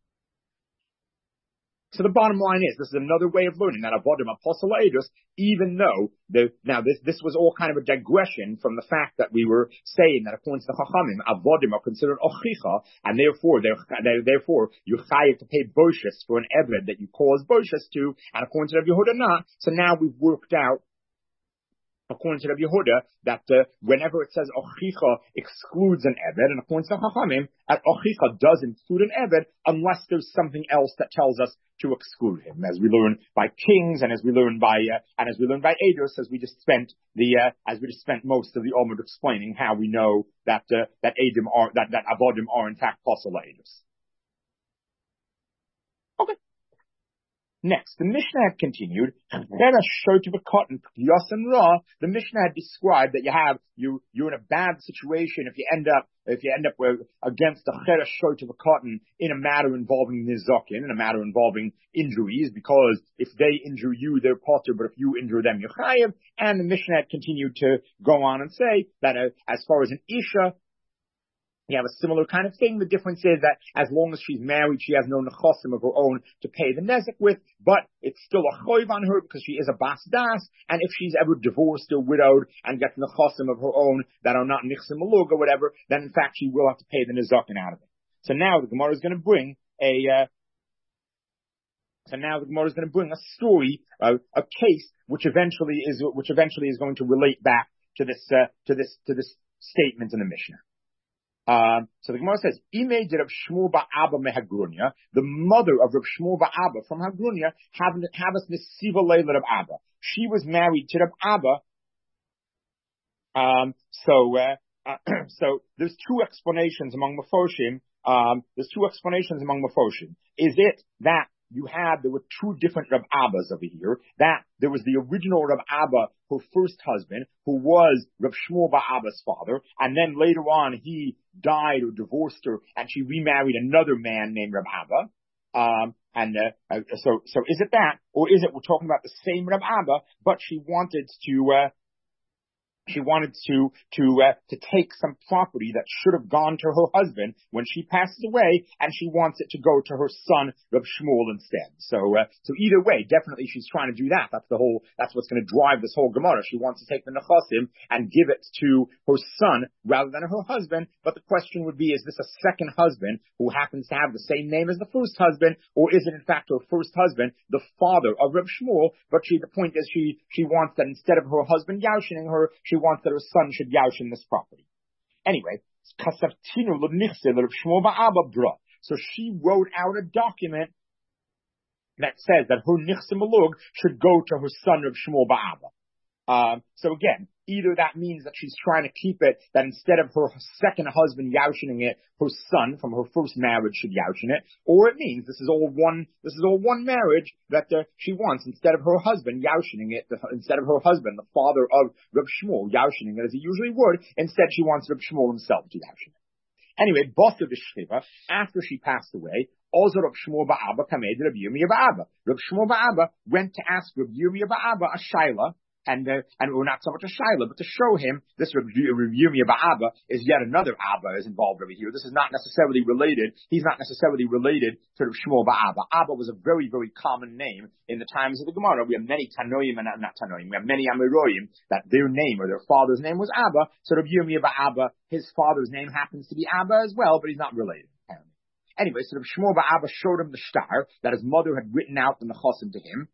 Speaker 1: So the bottom line is, this is another way of learning that avodim apostle edus, even though this was all kind of a digression from the fact that we were saying that according to the Chachamim, avodim are considered ochicha, and therefore you're chayav to pay boshus for an eved that you cause boshus to, and according to Rabbi Yehuda not. So now we've worked out, according to Rabbi Yehuda, that whenever it says ochicha excludes an eved, and according to the Chachamim, ochicha does include an eved unless there's something else that tells us to exclude him, as we learn by kings and as we learn by edus, as we just spent most of the Omid explaining how we know that avodim are in fact possible edus. Okay. Next, the Mishnah had continued. The Mishnah had described that you're in a bad situation if you end up against the cheresh short of a cotton in a matter involving nizakin, in a matter involving injuries, because if they injure you, they're potter, but if you injure them, you're chayiv. And the Mishnah had continued to go on and say that as far as an isha, you have a similar kind of thing. The difference is that as long as she's married, she has no nechosim of her own to pay the nezek with, but it's still a choiv on her because she is a bas das. And if she's ever divorced or widowed and gets nechosim of her own that are not nichsim malug or whatever, then in fact she will have to pay the nezakin out of it. So now the Gemara is going to bring a story, a case which eventually is going to relate back to this statement in the Mishnah. So the Gemara says, Imei de Rav Shmuel Ba'Abba mehagrunya, the mother of Rav Shmuel Ba'Abba from Hagrunya, havas nesiva leila Rav Abba. She was married to Rav Abba. So there's two explanations among Mefoshim. Is it that there were two different Rav Abbas over here, that there was the original Rav Abba, her first husband, who was Rav Shmuel Ba'Abba's father, and then later on he died or divorced her, and she remarried another man named Rav Abba. So is it that, or is it we're talking about the same Rav Abba, but she wanted to take some property that should have gone to her husband when she passes away, and she wants it to go to her son Rav Shmuel instead. So either way, definitely she's trying to do that. That's what's going to drive this whole Gemara. She wants to take the nechasim and give it to her son rather than her husband. But the question would be: is this a second husband who happens to have the same name as the first husband, or is it in fact her first husband, the father of Rav Shmuel? But the point is, she wants that instead of her husband yaushing her, she wants that her son should yaushin this property. Anyway, so she wrote out a document that says that her nichse malug should go to her son Rav Shmuel Ba'Abba. So again, either that means that she's trying to keep it, that instead of her second husband yaushining it, her son from her first marriage should yaushin it, or it means this is all one marriage that she wants, instead of her husband yaushining it, instead of her husband, the father of Rav Shmuel, yaushining it as he usually would, instead she wants Rav Shmuel himself to yaushin it. Anyway, Bosta B'Shchiva, after she passed away, also Rav Shmuel Ba'Abba kamed Rav Yirmiyah Ba'Abba. Rav Shmuel Ba'Abba went to ask Rav Yirmiyah Ba'Abba a shaila, and we're not so much a shaila, but to show him this Rav Yirmiyah Ba'Abba is yet another Abba is involved over here. This is not necessarily related. He's not necessarily related to Rav Shmuel Ba'Abba. Abba was a very, very common name in the times of the Gemara. We have many Tanoim and not Tanoim. We have many Amiroim that their name or their father's name was Abba. So Rav Yirmiyah Ba'Abba, his father's name happens to be Abba as well, but he's not related. Anyway, so Rav Shmuel Ba'Abba showed him the shtar that his mother had written out the nechasim to him.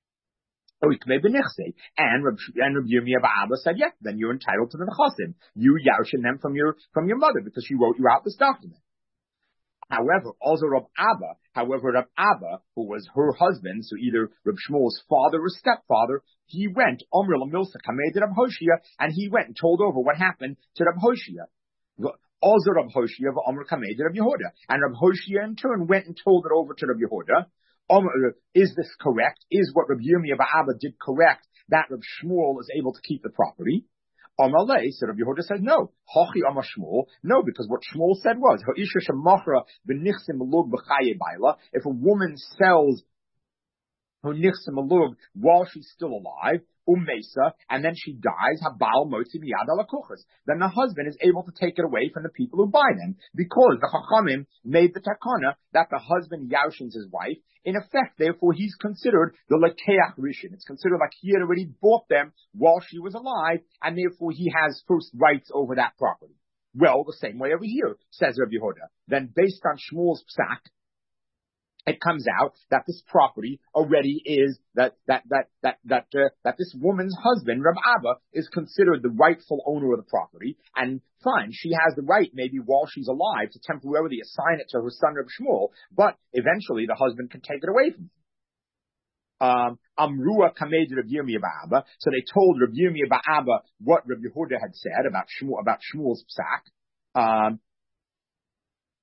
Speaker 1: And Rav Yirmiyah Ba'Abba said, yeah, then you're entitled to the nechasim. You yaushin them from your mother because she wrote you out this document. However, Rav Abba, who was her husband, so either Rav Shmuel's father or stepfather, he went, Omril Milsa Kamed Rav Hoshia, and he went and told over what happened to Rav Hoshia. Also Rav Hoshia of Omr Kamed Rav Yehuda. And Rav Hoshia in turn went and told it over to Rav Yehuda. Is this correct? Is what Rav Yirmiyah Ba'Abba did correct, that Rav Shmuel is able to keep the property? Amalei, so Rav Yehuda said no. Hachi Amar Shmuel, no, because what Shmuel said was, if a woman sells her nichse malug while she's still alive, umesa, and then she dies, habal motzi miyad alakuchas, then the husband is able to take it away from the people who buy them, because the chachamim made the takana that the husband yaushins his wife. In effect, therefore, he's considered the lekeach rishon. It's considered like he had already bought them while she was alive, and therefore he has first rights over that property. Well, the same way over here, says Rav Yehuda. Then, based on Shmuel's psak, it comes out that this property already is that this woman's husband, Rav Abba, is considered the rightful owner of the property, and fine, she has the right, maybe while she's alive, to temporarily assign it to her son Rav Shmuel, but eventually the husband can take it away from him. Amrua kamed Rav Yirmiyah Ba'Abba. So they told Rav Yirmiyah Ba'Abba what Rav Yehuda had said about Shmuel's psak.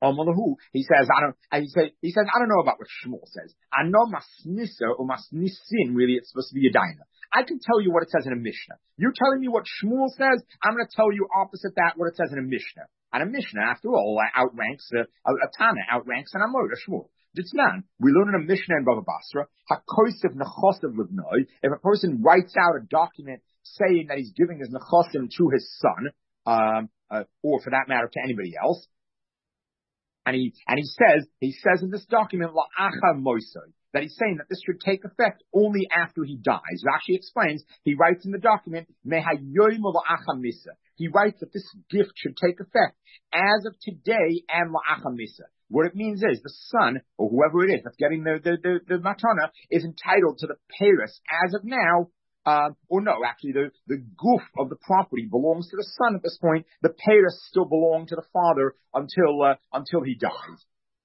Speaker 1: He says, I don't know about what Shmuel says. I know Masnisa or Masnisin, really, it's supposed to be a diner. I can tell you what it says in a Mishnah. You're telling me what Shmuel says, I'm going to tell you opposite that what it says in a Mishnah. And a Mishnah, after all, outranks, a Tana outranks an Amor, a Shmuel. Ditznan, we learn in a Mishnah in Bava Basra, HaKosev Nechosav Livnoi, if a person writes out a document saying that he's giving his Nechosim to his son, or for that matter to anybody else, and he says in this document, La'acha Moisoi, that he's saying that this should take effect only after he dies. Rashi explains, he writes in the document, Mehayoim La'acha Misa. He writes that this gift should take effect as of today and La'acha Misa. What it means is the son, or whoever it is that's getting the matana, is entitled to the peiros as of now. Or no, actually the goof of the property belongs to the son at this point. The peiros still belong to the father until he dies.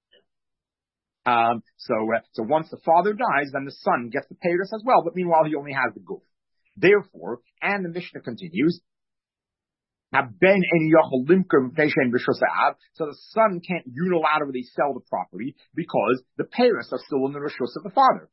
Speaker 1: So once the father dies, then the son gets the peiros as well, but meanwhile he only has the goof. Therefore, and the Mishnah continues, so the son can't unilaterally sell the property because the peiros are still in the rishus of the father.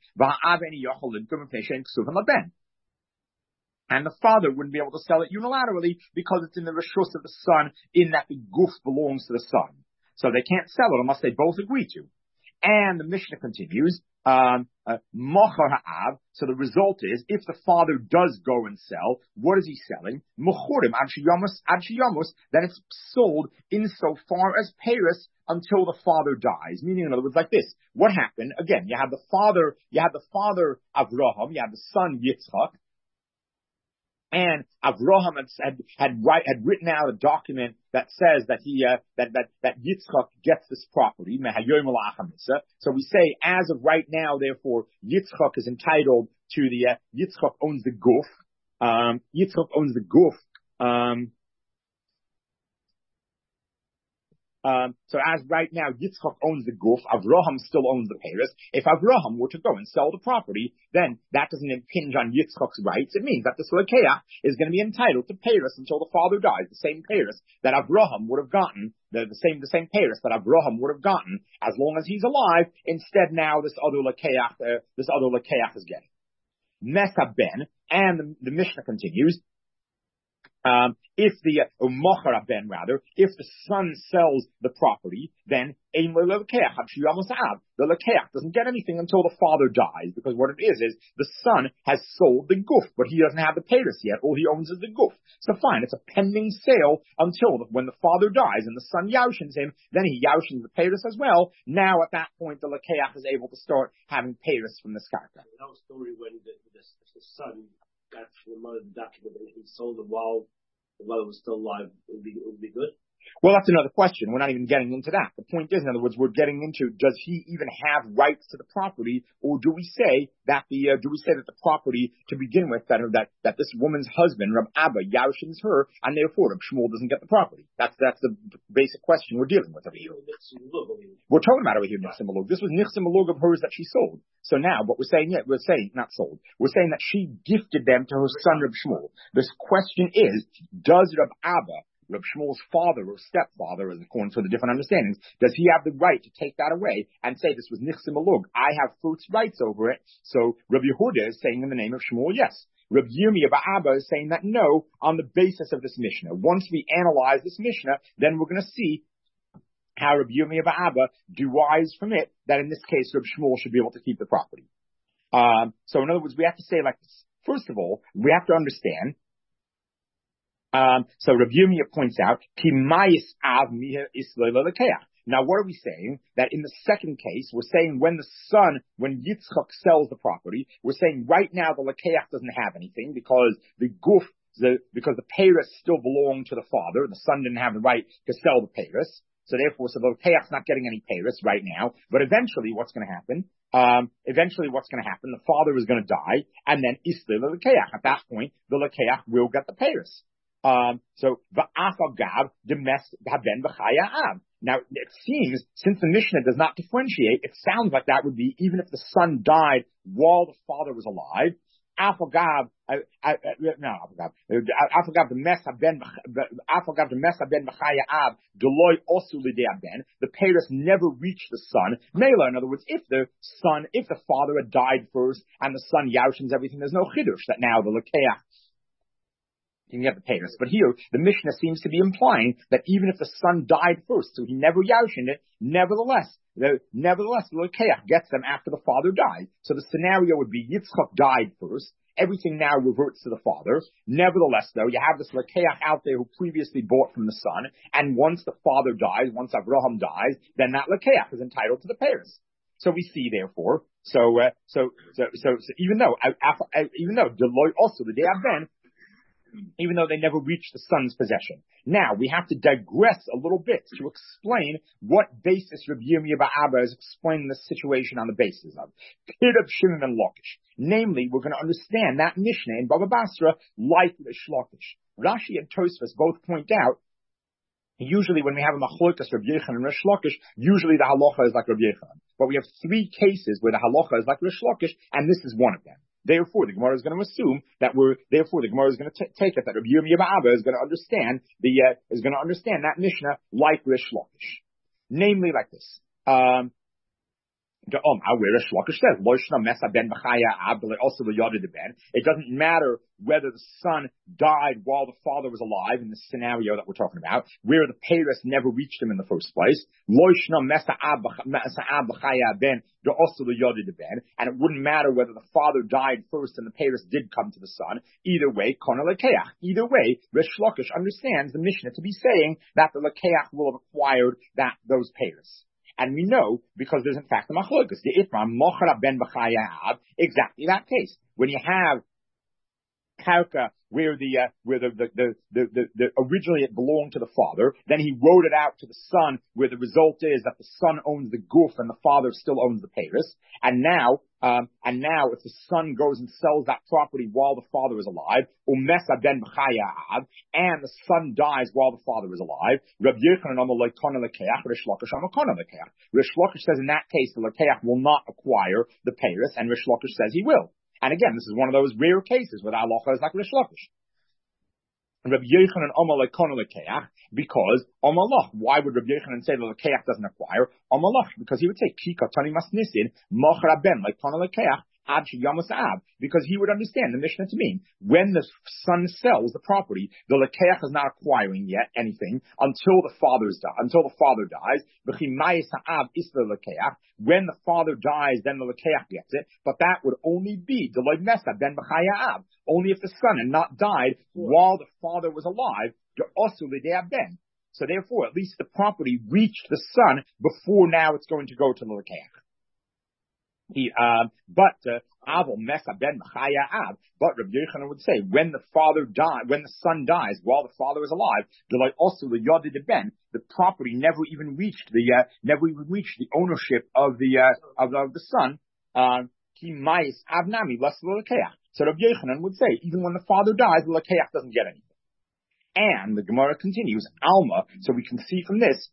Speaker 1: And the father wouldn't be able to sell it unilaterally because it's in the rishus of the son, in that the goof belongs to the son. So they can't sell it unless they both agree to. And the Mishnah continues, Mochar ha'av, so the result is, if the father does go and sell, what is he selling? Mechurim ad sheyamos, then it's sold insofar as peiros until the father dies. Meaning, in other words, like this. What happened? Again, you had the father Avraham, you had the son Yitzchak, and Avraham had written out a document that says that that Yitzchak gets this property. So we say, as of right now, therefore, Yitzchak is entitled to the Yitzchak owns the goof. Yitzchak owns the goof. So as right now, Yitzchak owns the goof, Avraham still owns the peiros. If Avraham were to go and sell the property, then that doesn't impinge on Yitzchak's rights. It means that the Lekeach is going to be entitled to peiros until the father dies. The same peiros that Avraham would have gotten, the same peiros that Avraham would have gotten as long as he's alive. Instead, now this other Lekeach is getting. Mesa ben, and the Mishnah continues. If the if the son sells the property, then the lekeach doesn't get anything until the father dies, because what it is the son has sold the goof, but he doesn't have the peiros yet. All he owns is the goof. So fine, it's a pending sale until when the father dies and the son yaushins him, then he yaushins the peiros as well. Now at that point, the lekeach is able to start having peiros from the skarka.
Speaker 2: That was story when the son got from the mother the document and he sold it while the mother was still alive. It would be good.
Speaker 1: Well, that's another question. We're not even getting into that. The point is, in other words, we're getting into, does he even have rights to the property, or do we say that the property to begin with, that this woman's husband, Rab Abba, yaushins her, and therefore Rab Shmuel doesn't get the property? That's the basic question we're dealing with over here. We're talking about over here Nichsim Malug. This was Nichsim Malug of hers that she sold. So now, but we're saying not sold. We're saying that she gifted them to her son Rab Shmuel. This question is, does Rab Abba, Reb Shmuel's father or stepfather, as according to the different understandings, does he have the right to take that away and say this was Nichsim Malug? I have first rights over it. So Reb Yehuda is saying in the name of Shmuel, yes. Reb Yirmiyah Ba'abba is saying that no, on the basis of this Mishnah. Once we analyze this Mishnah, then we're going to see how Reb Yirmiyah Ba'abba derives from it that in this case Reb Shmuel should be able to keep the property. So in other words, we have to say like this. First of all, we have to understand. So Rav Yirmiyah points out, Ki mayis av miha islay lelekeach. Now what are we saying? That in the second case, we're saying when Yitzchak sells the property, we're saying right now the lekeach doesn't have anything because the peiros still belong to the father. The son didn't have the right to sell the peiros. So therefore, the lekeach's not getting any peiros right now. But eventually what's going to happen? The father is going to die, and then islay lelekeach. At that point, the lekeach will get the peiros. So va'afagav demes haben b'chaya av. Now it seems, since the Mishnah does not differentiate, it sounds like that would be even if the son died while the father was alive. Afagav, Afagav the Mesa ben Bechaya Ab, Deloy also Lidea Ben. The Paris never reached the son. Mela, in other words, if the father had died first and the son yaushins everything, there's no chidush that now the Lekeach you can get the Paris. But here, the Mishnah seems to be implying that even if the son died first, so he never yaushined it, nevertheless, the Lekeach gets them after the father died. So the scenario would be Yitzchak died first, everything now reverts to the father. Nevertheless, though, you have this Lekeach out there who previously bought from the son, and once the father dies, once Avraham dies, then that Lekeach is entitled to the Paris. So we see, therefore, even though Deloy also the day Ben, even though they never reached the son's possession. Now, we have to digress a little bit to explain what basis Rabbi Yirmiyah bar Abba is explaining the situation on the basis of. Pid of Shimon and Lakish. Namely, we're going to understand that Mishnah in Baba Basra like Rish Lakish. Rashi and Tosfos both point out, usually when we have a machlokas Rabbi Yochanan and Rish Lakish, usually the halacha is like Rabbi Yochanan. But we have 3 cases where the halacha is like Rish Lakish, and this is one of them. Therefore, the Gemara is going to assume that the Gemara is going to take it that Rabbi Yirmiyah bar Abba is going to understand that Mishnah like Rish Lakish. Namely like this. Where Rish Lakish says, it doesn't matter whether the son died while the father was alive in the scenario that we're talking about, where the Paris never reached him in the first place. And it wouldn't matter whether the father died first and the Paris did come to the son. Either way, Rish Lakish understands the Mishnah to be saying that the Lekeach will have acquired those Paris. And we know, because there's in fact a machlokas, the Ifra, Mochra ben B'chaya, exactly that case. When you have Karka, where originally it belonged to the father, then he wrote it out to the son, where the result is that the son owns the guf and the father still owns the Paris. And now if the son goes and sells that property while the father is alive, umesa ben b'chaya, and the son dies while the father is alive, Rabbi Yochanan amalei kona lekeach, Rish Lakish amalei lekeach. Rish Lakish says in that case the lekeach will not acquire the Paris, and Rish Lakish says he will. And again, this is one of those rare cases where the halacha is like Rish Lakish. Rabbi Yochanan amalei kona lekeach, because amalach. Why would Rabbi Yochanan say the lekeach doesn't acquire? Amalach, because he would say kika tani masnisin machra ben like kona lekeach ad sheyamas ab, because he would understand the Mishnah to mean when the son sells the property, the lekeach is not acquiring yet anything until the father dies. When the father dies, then the lekeach gets it, but that would only be deloy mesa ben b'chaya ab, only if the son had not died while the father was alive. Ben. So therefore, at least the property reached the son before now it's going to go to the lekeach. But Rabbi Yochanan would say when the son dies while the father is alive, the property never even reached the ownership of the son. So Rabbi Yochanan would say even when the father dies, the lekeach doesn't get anything. And the Gemara continues, Alma. So we can see from this.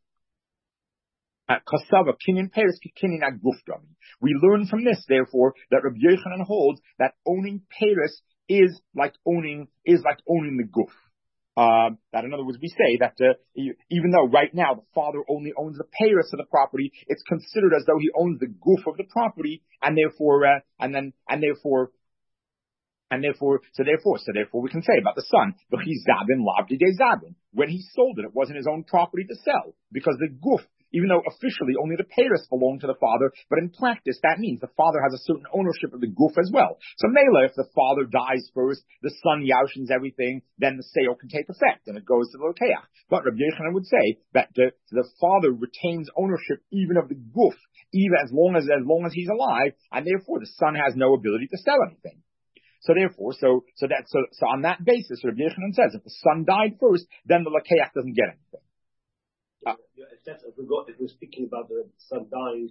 Speaker 1: We learn from this, therefore, that Rabbi Yochanan holds that owning Paris is like owning the guf. That in other words, we say that even though right now the father only owns the Paris of the property, it's considered as though he owns the guf of the property, and therefore we can say about the son, when he sold it, it wasn't his own property to sell, because the guf, even though officially only the Paris belonged to the father, but in practice that means the father has a certain ownership of the guf as well. So Mela, if the father dies first, the son yaushins everything, then the sale can take effect and it goes to the lekeach. But Rabbi Yochanan would say that the father retains ownership even of the guf, even as long as he's alive, and therefore the son has no ability to sell anything. So therefore, so on that basis, Rabbi Yochanan says if the son died first, then the lekeach doesn't get anything.
Speaker 2: If we're speaking about the son dying,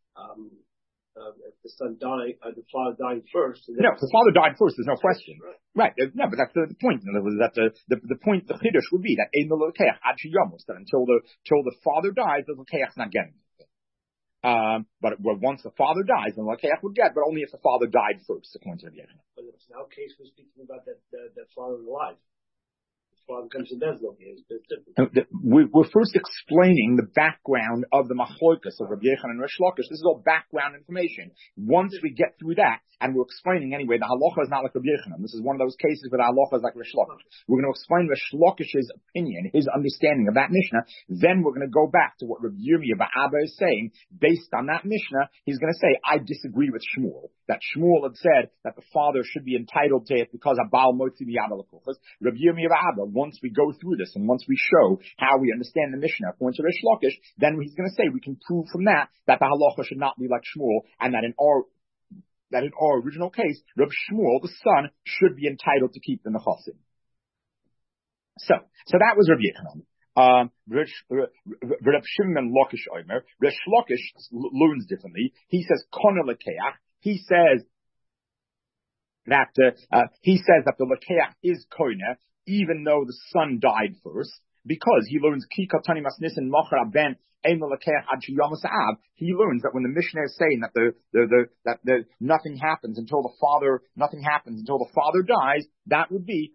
Speaker 2: if the father dying first.
Speaker 1: No, if the father died first, there's no question. Right. No, but that's the point. In other words, that the point, the chiddush would be that ein lo lekeach ad sheyamos, that until the father dies, the lekeach's not getting anything. But once the father dies, then Lakeach would get, but only if the father died first, according to Rabbi Yochanan.
Speaker 2: But in our case, we're speaking about that father alive. Father comes to death, it's different.
Speaker 1: We're first explaining the background of the machlokas of Rabbi Yochanan and Rish Lakish. This is all background information. Once we get through that, and we're explaining anyway, the halacha is not like Rabbi Yochanan. This is one of those cases where the halacha is like Rish Lakish. We're going to explain Rish Lakish's opinion, his understanding of that Mishnah. Then we're going to go back to what Rabbi Yirmiyah Ba'aba is saying. Based on that Mishnah, he's going to say, I disagree with Shmuel. That Shmuel had said that the father should be entitled to it because of Baal Motzi Miyad Alakuchas. Rabbi Yirmiyah Ba'aba, once we go through this and once we show how we understand the Mishnah according to Rish Lakish, then he's going to say we can prove from that the halacha should not be like Shmuel, and that in our original case, Rabbi Shmuel, the son, should be entitled to keep the nechasim. So that was Rabbi Yochanan. Rabbi Shimon Lakish Omer. Rish Lakish learns differently. He says Kona Lakeach. He says that the Lakeach is Koine, even though the son died first, because he learns Ki Katani Masnis and Machar Ben Ein Lakeach Ad Shiyamas Ab. He learns that when the Mishnah is saying that nothing happens until the father dies, that would be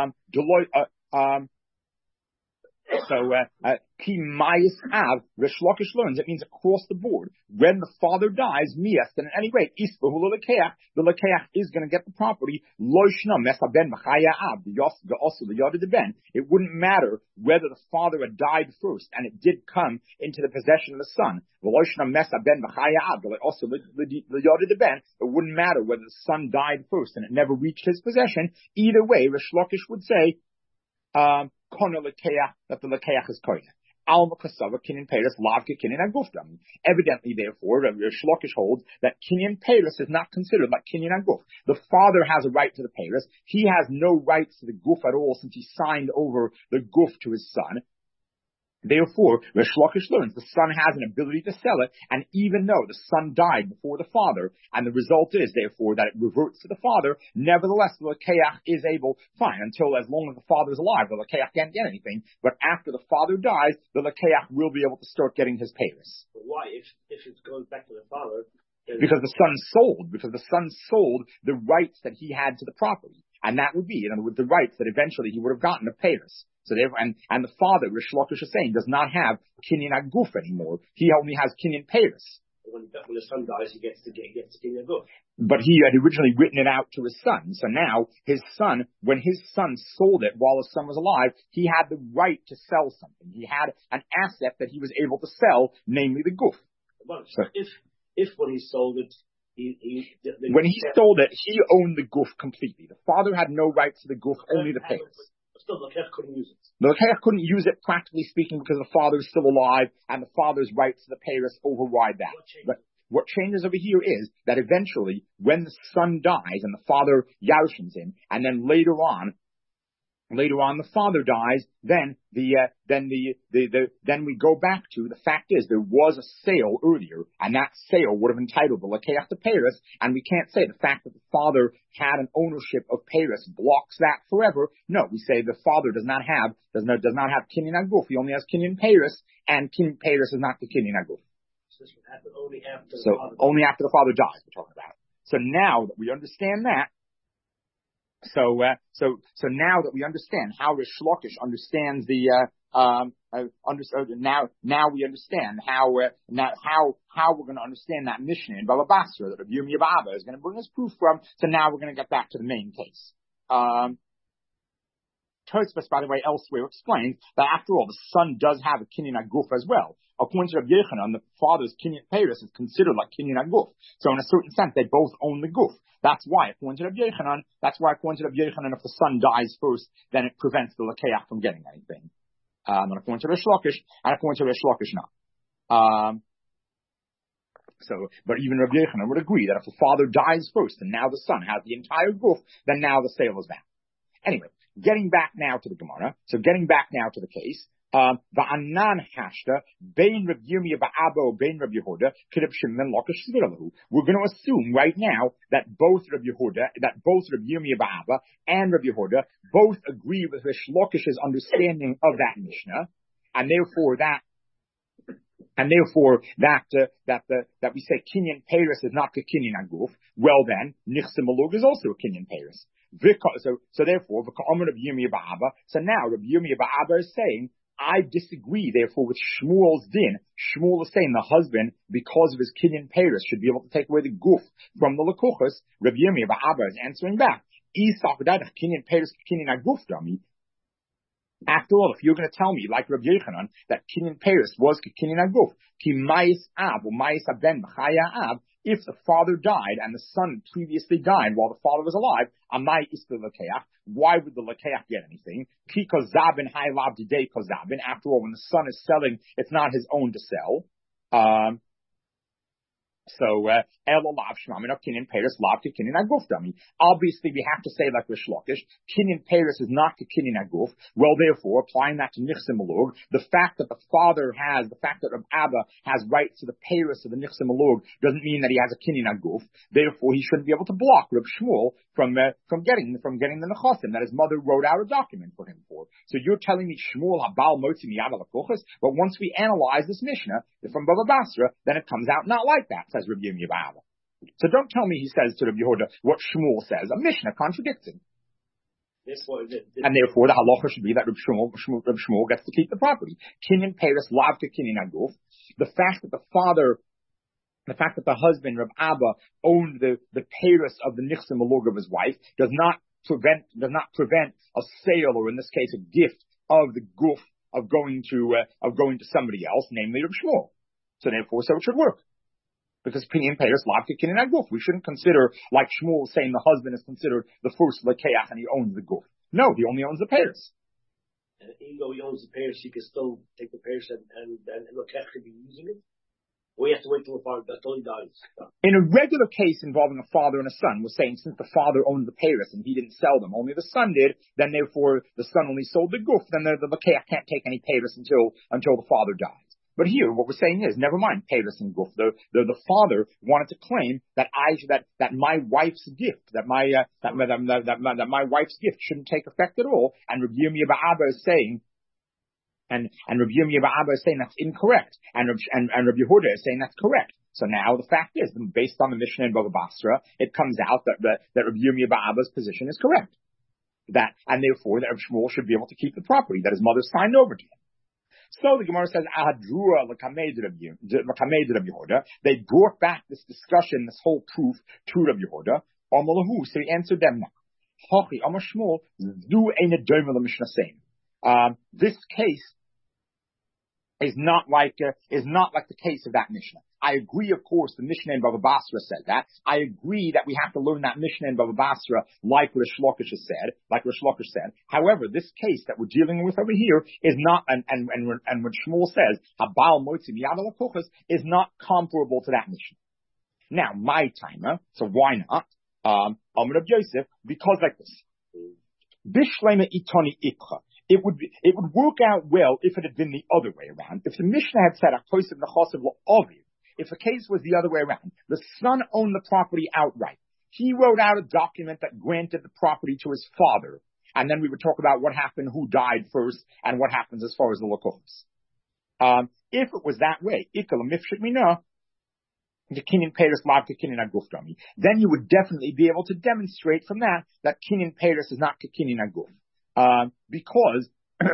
Speaker 1: Ki Mayis Av, Rish Lakish learns, it means across the board. When the father dies, Miyas, then at any rate, Isbahu Lakeach, the Lakeach is going to get the property, Loishna Mesa Ben Machaya Av, the Yada de Ben. It wouldn't matter whether the father had died first, and it did come into the possession of the son. Loishna Mesa Ben Machaya Av, also the Yada de Ben. It wouldn't matter whether the son died first and it never reached his possession. Either way, Rish Lakish would say, Kona Lakeach, that the Lakeach is Koine. Alma Kasava, Kinyan Paris, Lavka, Kinyan Agufta. Evidently, therefore, Rish Lakish holds that Kinyan Paris is not considered like Kinyan Aguf. The father has a right to the Paris. He has no rights to the Guf at all since he signed over the Guf to his son. Therefore, Rish Lakish learns the son has an ability to sell it, and even though the son died before the father, and the result is, therefore, that it reverts to the father, nevertheless, the Lakeach is able, fine, until as long as the father is alive, the Lakeach can't get anything, but after the father dies, the Lakeach will be able to start getting his payers.
Speaker 2: But why, if it goes back to the father?
Speaker 1: Because the son sold the rights that he had to the property. And that would be, in other words, the rights that eventually he would have gotten of payers. So therefore, and the father, Rish Lakish is saying, does not have Kinyan Aguf anymore. He only has Kinyan Payers.
Speaker 2: When the son dies, he gets to Kinyan Aguf.
Speaker 1: But he had originally written it out to his son. So now, his son, when his son sold it while his son was alive, he had the right to sell something. He had an asset that he was able to sell, namely the Guf.
Speaker 2: Well, so if when he sold it,
Speaker 1: when he sold it, he owned the Guf completely. The father had no rights to the Guf, only the Payers.
Speaker 2: Still, the Lakeach couldn't use it.
Speaker 1: The Lakeach couldn't use it, practically speaking, because the father is still alive, and the father's rights to the Payers override that. But what changes over here is that eventually, when the son dies and the father yarshins him, and then later on the father dies, then we go back to the fact is there was a sale earlier, and that sale would have entitled the Lakeach to Paris, and we can't say the fact that the father had an ownership of Paris blocks that forever. No, we say the father does not have Kinyan Aguf. He only has Kinyan Paris, and Kinyan Paris is not the Kinyan Aguf.
Speaker 2: So this would happen only after
Speaker 1: only after the father dies. We're talking about. So now that we understand that. So now that we understand how Rish Lakish understands now we understand how we're going to understand that Mishnah in Baba Basra that Rabbi Yirmiyah Ba'aba is going to bring us proof from. So now we're going to get back to the main case. Tosfos, by the way, elsewhere explains that after all, the son does have a Kinyan Aguf as well. According to Rabbi Yochanan, the father's Kinyan Paris is considered like Kinyan Aguf. So in a certain sense, they both own the Guf. That's why, according to Rabbi Yochanan, if the son dies first, then it prevents the Lakeach from getting anything. And according to Rish Lakish, not. But even Rabbi Yochanan would agree that if the father dies first, and now the son has the entire Guf, then now the sale is back. Anyway, getting back now to the Gemara, getting back now to the case, Va'anan hashta, bein Rabbi Yirmiyah Ba'aba, bein Rabbi Yehuda, K'Rab Shimon Lakish Svilahu. We're going to assume right now that both Rabbi Yirmiyah Ba'aba and Rabbi Yehuda both agree with Rish Lakish's understanding of that Mishnah, and therefore that And therefore, that we say kinyan peiros is not kinyan aguf. Well then, nichsim malug is also a kinyan peiros. So therefore, Rabbi Yirmiyah Ba'aba. So now Rabbi Yirmiyah Ba'aba is saying, I disagree, therefore, with Shmuel's din. Shmuel is saying the husband, because of his kinyan peiros, should be able to take away the guf from the lekuchos. Rabbi Yirmiyah Ba'aba is answering back. Kinyan peiros kinyan aguf dami. After all, if you're going to tell me, like Rabbi Yochanan, that kinyan peiros was kinyan aguf, ki mayis ab or mayis aben b'chaya ab, if the father died and the son previously died while the father was alive, amai is the lekeach. Why would the lekeach get anything? Ki kozabin hai lav didei kozabin. After all, when the son is selling, it's not his own to sell. Obviously, we have to say like Rish Lakish, kinyan peiros is not kinyan aguf. Well, therefore, applying that to nichsim malug, the fact that the fact that Reb Abba has rights to the peiros of the nichsim malug doesn't mean that he has a kinyan aguf. Therefore, he shouldn't be able to block Reb Shmuel from getting the nechosim that his mother wrote out a document for him for. So you're telling me Shmuel habal motzi miyad alakuchas, but once we analyze this Mishnah from Bava Basra, then it comes out not like that, says Rabbi Yirmiyah Ba'aba. So don't tell me he says to Rabbi Yehuda what Shmuel says. A Mishnah contradicts him. And therefore the halacha should be that Rabbi Shmuel gets to keep the property. Kinyan peiros lavka kinyan aguf. The fact that the husband, Reb Abba, owned the peiros of the nichsim malug of his wife does not prevent a sale, or in this case a gift, of the guf of going to somebody else, namely Reb Shmuel. So therefore, so it should work. Because kinyan peiros lavka kinyan aguf. We shouldn't consider, like Shmuel saying the husband is considered the first lekeach and he owns the guf. No, he only owns the peiros.
Speaker 2: And even though he owns the peiros, he can still take the peiros and lekech could be using it. We have to wait till he dies.
Speaker 1: In a regular case involving a father and a son, we're saying since the father owned the peiros and he didn't sell them, only the son did, then therefore the son only sold the guf, then the lekeach can't take any peiros until the father dies. But here, what we're saying is, never mind peiros and guf. The father wanted to claim that my wife's gift, that my wife's gift shouldn't take effect at all, and Rabbi Yirmiyah Ba'aba is saying. And Rabbi Yirmiyah Ba'aba is saying that's incorrect, and Rabbi Yehuda is saying that's correct. So now the fact is, based on the Mishnah in Bava Basra, it comes out that Rabbi Yirmiyah Ba'aba's position is correct. And therefore that Rabbi Shmuel should be able to keep the property that his mother signed over to him. So the Gemara says, Ahadrua l'kamei de Rabbi Yehuda. They brought back this discussion, this whole proof to Rabbi Yehuda. Amalahu, so he answered them now. Hachi Amar Shmuel zu eine doima l'mishnah saying. This case is not like the case of that Mishnah. I agree, of course, the Mishnah in Bava Basra said that. I agree that we have to learn that Mishnah in Bava Basra like Rish Lakish said. However, this case that we're dealing with over here is not, and when Shmuel says, Habal Motzi Miyad Alakuchas, is not comparable to that Mishnah. Now, my timer, so why not? Amr of Yosef, because like this. Bishlema itoni ikha. It would work out well if it had been the other way around. If the Mishnah had said, if the case was the other way around, the son owned the property outright. He wrote out a document that granted the property to his father. And then we would talk about what happened, who died first, and what happens as far as the lakuchos. If it was that way, then you would definitely be able to demonstrate from that kinyan peiros is not kinyan aguf. Because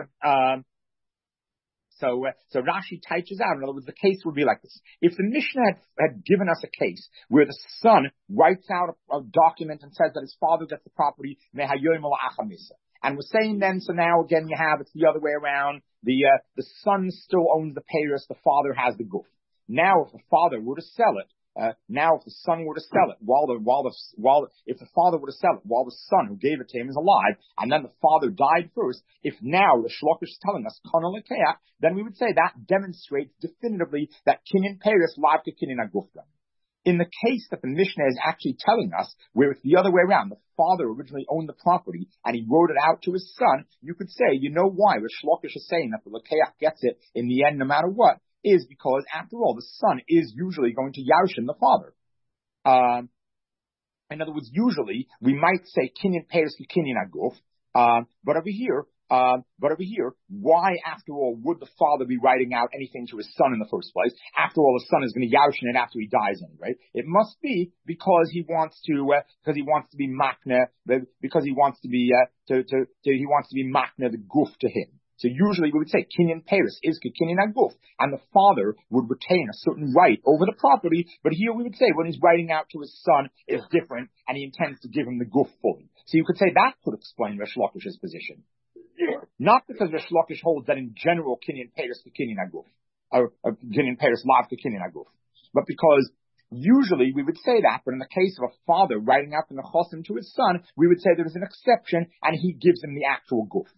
Speaker 1: so Rashi teaches out. In other words, the case would be like this: if the Mishnah had given us a case where the son writes out a document and says that his father gets the property, and we're saying then, so now again it's the other way around. The son still owns the peiros, the father has the guf. Now, if the father were to sell it, if the son were to sell it if the father were to sell it while the son who gave it to him is alive, and then the father died first, if now the Shlokish is telling us kana lekeach, then we would say that demonstrates definitively that kinyan peiros lavka kinyan aguf. In the case that the Mishnah is actually telling us, where it's the other way around, the father originally owned the property and he wrote it out to his son, you could say, you know why the Shlokish is saying that the lekeach gets it in the end no matter what, is because, after all, the son is usually going to Yarshin the father. In other words, usually we might say kinyan peiros kinyan aguf, but over here But over here, why, after all, would the father be writing out anything to his son in the first place? After all, the son is going to yaushin it after he dies anyway. It must be because he wants to be makna, because he wants to be makna the guf to him. So usually we would say kinyan peris is kinyan aguf, and the father would retain a certain right over the property. But here we would say when he's writing out to his son, it's different, and he intends to give him the guf fully. So you could say that could explain Resh Lakish's position. Not because Resh Lakish holds that in general kinyan peris kinyan aguf, or kinyan peris lav kinyan aguf, but because usually we would say that, but in the case of a father writing out the nechosim to his son, we would say there is an exception, and he gives him the actual guf.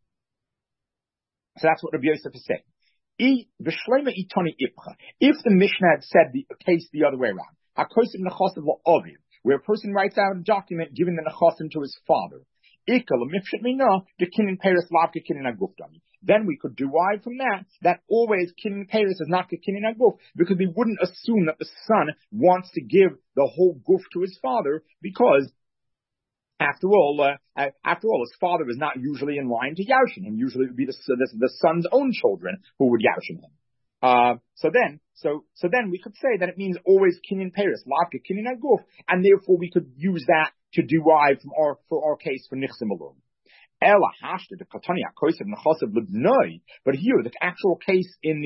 Speaker 1: So that's what Rabbi Yosef is saying. If the Mishnah had said the case the other way around, where a person writes out a document giving the nechosim to his father, then we could derive from that always kinyan peris is not kinyan aguf, because we wouldn't assume that the son wants to give the whole guf to his father, because after all, his father is not usually in line to yaushin him. Usually it would be the son's own children who would yaushin him. So then we could say that it means always kinyan peris, lavka kinyan aguf, and therefore we could use that to derive for our case for nichsim alone. But here the actual case in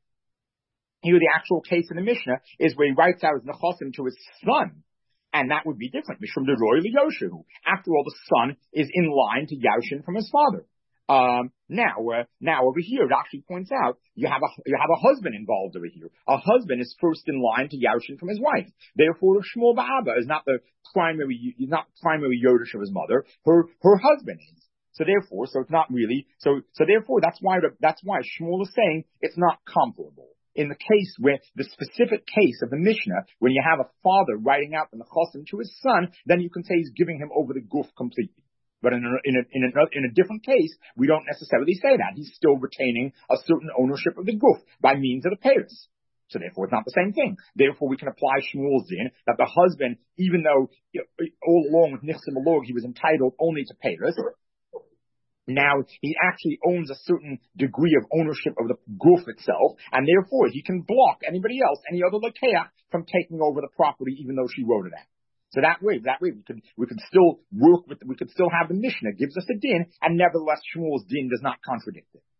Speaker 1: the Mishnah is where he writes out his nechosim to his son. And that would be different. Mishum deroy liyoshu. After all, the son is in line to yaushin from his father. Now over here, it actually points out you have a husband involved over here. A husband is first in line to yaushin from his wife. Therefore, Shmuel Ba'aba is not primary Yodesh of his mother. Her husband is. So it's not really. So therefore, that's why Shmuel is saying it's not comparable. In the case where the specific case of the Mishnah, when you have a father writing out the nechosim to his son, then you can say he's giving him over the guf completely. But in a different case, we don't necessarily say that. He's still retaining a certain ownership of the guf by means of the peris. So therefore, it's not the same thing. Therefore, we can apply Shmuel's din that the husband, even though all along with nichsim alog he was entitled only to peris, now he actually owns a certain degree of ownership of the guf itself, and therefore he can block anybody else, any other lakeach, from taking over the property, even though she wrote it out. So that way we could still have the Mishnah gives us a din, and nevertheless Shmuel's din does not contradict it.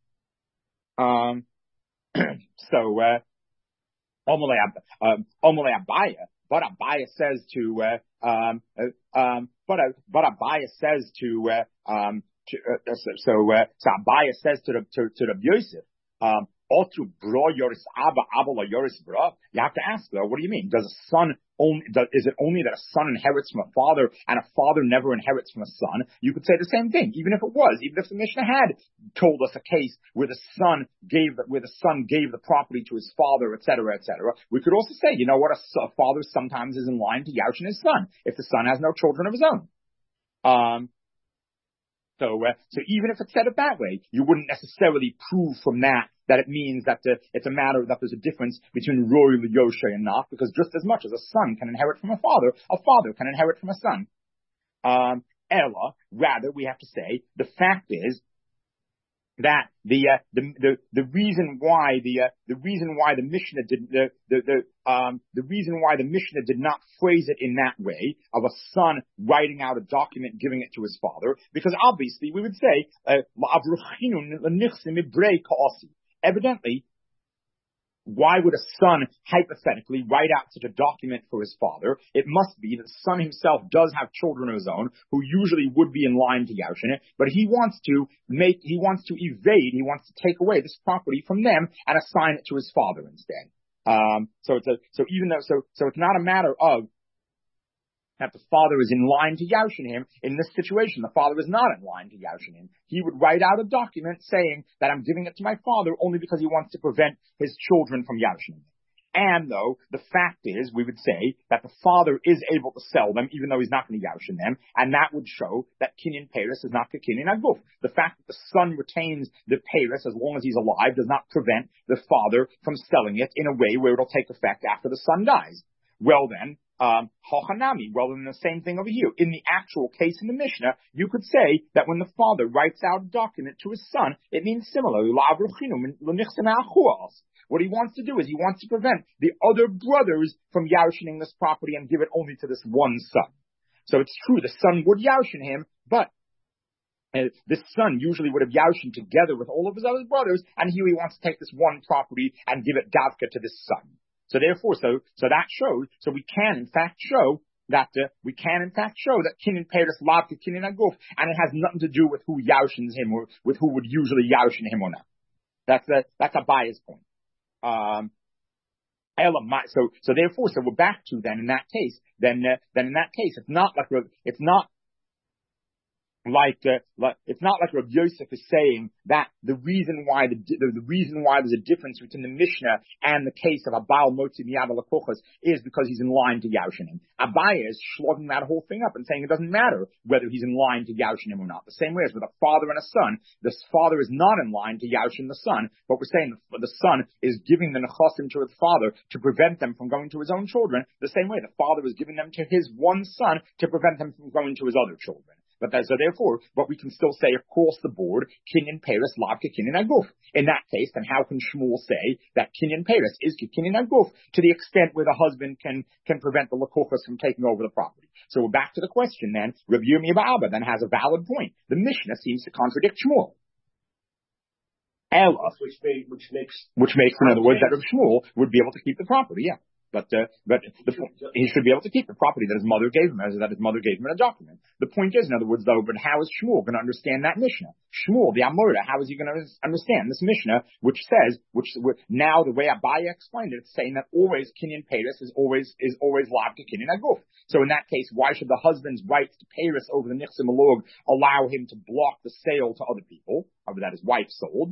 Speaker 1: Omole Abaya, but Abaya says to Abaya says to the Yosef, Otu bro yoris abba, abba la yoris bro. You have to ask though, what do you mean? Is it only that a son inherits from a father and a father never inherits from a son? You could say the same thing, even if the Mishnah had told us a case where the son gave the property to his father, etc., etc. We could also say, you know what, a father sometimes is in line to yaushin his son if the son has no children of his own. So even if it's said it that way, you wouldn't necessarily prove from that it means that it's a matter that there's a difference between Roy, Yoshe, and not, because just as much as a son can inherit from a father can inherit from a son. Ella, rather, we have to say, the fact is that the reason why the Mishnah did not phrase it in that way of a son writing out a document giving it to his father, because obviously we would say evidently, why would a son hypothetically write out such a document for his father? It must be that the son himself does have children of his own who usually would be in line to yaushin it, but he wants to take away this property from them and assign it to his father instead. So it's not a matter of that the father is in line to yaushin him. In this situation, the father is not in line to yaushin him. He would write out a document saying that I'm giving it to my father only because he wants to prevent his children from yaushin him. And though the fact is, we would say that the father is able to sell them, even though he's not going to yaushin them, and that would show that kinyan peris is not kinyan aguf. The fact that the son retains the peris as long as he's alive does not prevent the father from selling it in a way where it'll take effect after the son dies. Well then, Hochanami, well, then the same thing over here. In the actual case in the Mishnah, you could say that when the father writes out a document to his son, it means similarly. What he wants to do is he wants to prevent the other brothers from yarshining this property and give it only to this one son. So it's true, the son would yarshin him, but this son usually would have yarshin together with all of his other brothers, and here he wants to take this one property and give it davka to this son. So therefore, so that shows, so we can in fact show that kinyan peres lavka kinyan aguf, and it has nothing to do with who yarshins him or with who would usually yarshin him or not. That's a bias point. So therefore, we're back to then in that case, it's not like Rabbi Yosef is saying that the reason why there's a difference between the Mishnah and the case of a Baal Motzi Miyad Lakochas is because he's in line to Yaushin him. Abaya is slugging that whole thing up and saying it doesn't matter whether he's in line to Yaushin him or not. The same way as with a father and a son, the father is not in line to Yaushin the son, but we're saying the son is giving the nechasim to his father to prevent them from going to his own children. The same way the father is giving them to his one son to prevent them from going to his other children. But therefore, we can still say across the board, kinyan peres lavka kinyan aguf. In that case, then how can Shmuel say that kinyan peres is kinyan aguf to the extent where the husband can prevent the lakochas from taking over the property? So we're back to the question then. Rabbi Yirmiyah bar Abba then has a valid point. The Mishnah seems to contradict Shmuel. Ella, which makes in other words that Rabbi Shmuel would be able to keep the property. Yeah. But he should be able to keep the property that his mother gave him, as that his mother gave him in a document. The point is, in other words, though, but how is Shmuel going to understand that Mishnah? Shmuel, the Amora, how is he going to understand this Mishnah, which says, now the way Abaya explained it, it's saying that always kinyan peres is always lavka kinyan aguf. So in that case, why should the husband's rights to peres over the nichsim alog allow him to block the sale to other people, over that his wife sold?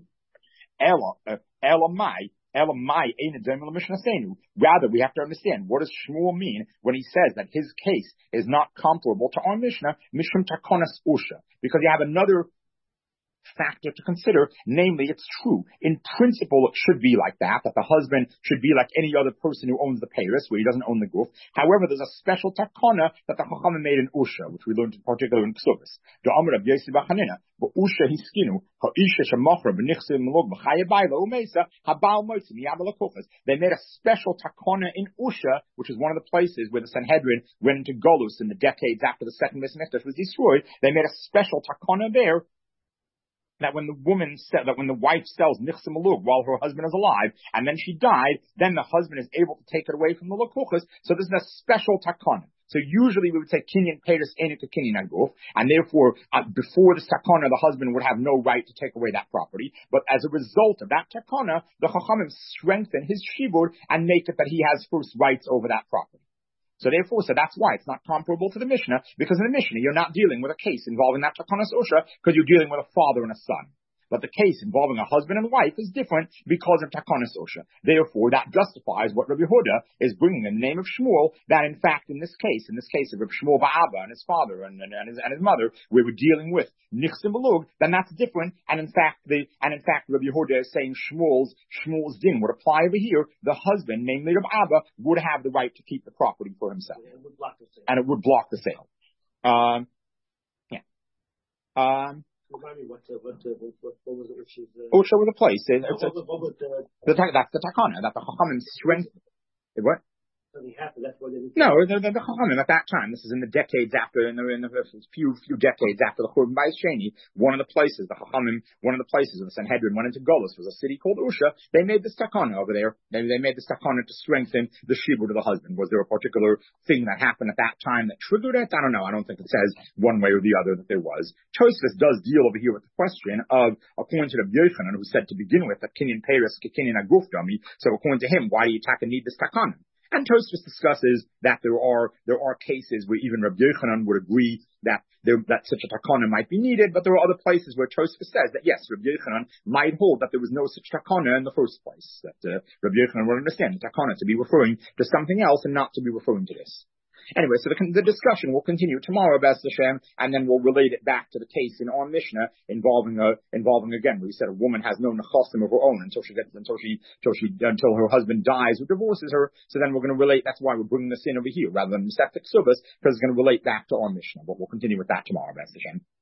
Speaker 1: Rather, we have to understand, what does Shmuel mean when he says that his case is not comparable to our Mishnah, Mishum Takonas Usha? Because you have another factor to consider, namely, it's true. In principle, it should be like that the husband should be like any other person who owns the Paris, where he doesn't own the guf. However, there's a special takana that the Chachamim made in Usha, which we learned in particular in Ksubis. The Amr of Yosef Bachanina, but Usha hiskinu, ha'isha shemachra b'nichsim melog b'chayabayla umesa, habal moitzi miyabalakochas. They made a special takana in Usha, which is one of the places where the Sanhedrin went into Golus in the decades after the second Beis Hamikdash was destroyed. They made a special takana there, that when the wife sells nichsim alug while her husband is alive, and then she died, then the husband is able to take it away from the lakuchas. So this is a special takana. So usually we would say kinyan peres enik to kinyan aguf, and therefore before this takana, the husband would have no right to take away that property. But as a result of that takana, the chachamim strengthen his shibur and make it that he has first rights over that property. So that's why it's not comparable to the Mishnah, because in the Mishnah you're not dealing with a case involving that Takanas Usha, because you're dealing with a father and a son. But the case involving a husband and wife is different because of Takanas Usha. Therefore, that justifies what Rabbi Yehuda is bringing in the name of Shmuel, that in fact in this case of Rabbi Shmuel Ba'aba and his father and his mother, we were dealing with Nichsim Belug, then that's different, and in fact Rabbi Yehuda is saying Shmuel's din would apply over here. The husband, namely Rabbi Abba, would have the right to keep the property for himself. And it would block the sale.
Speaker 2: Remind me, what was it? Which is
Speaker 1: Usha was a place.
Speaker 2: That's
Speaker 1: the takana that the chachamim strength. What?
Speaker 2: That's what it is.
Speaker 1: No, the chachamim at that time. This is in the decades after, in the few decades after the Churban Bayis Sheni. One of the places of the Sanhedrin went into Golus was a city called Usha. They made this takana over there. They made this takana to strengthen the shibur to the husband. Was there a particular thing that happened at that time that triggered it? I don't know. I don't think it says one way or the other that there was. Tosfos does deal over here with the question of, according to the Yochanan, who said to begin with that kinyan peres kinyan aguf dummy. So according to him, why do you need this takana? And Tosfos discusses that there are cases where even Rabbi Yochanan would agree that such a takana might be needed, but there are other places where Tosfos says that yes, Rabbi Yochanan might hold that there was no such takana in the first place. That Rabbi Yochanan would understand the takana to be referring to something else and not to be referring to this. Anyway, so the discussion will continue tomorrow, B'ez Hashem, and then we'll relate it back to the case in our Mishnah involving again, where we said a woman has no nechosim of her own until her husband dies or divorces her. So then we're going to relate. That's why we're bringing this in over here rather than Masechta Ksubas, because it's going to relate back to our Mishnah. But we'll continue with that tomorrow, B'ez Hashem.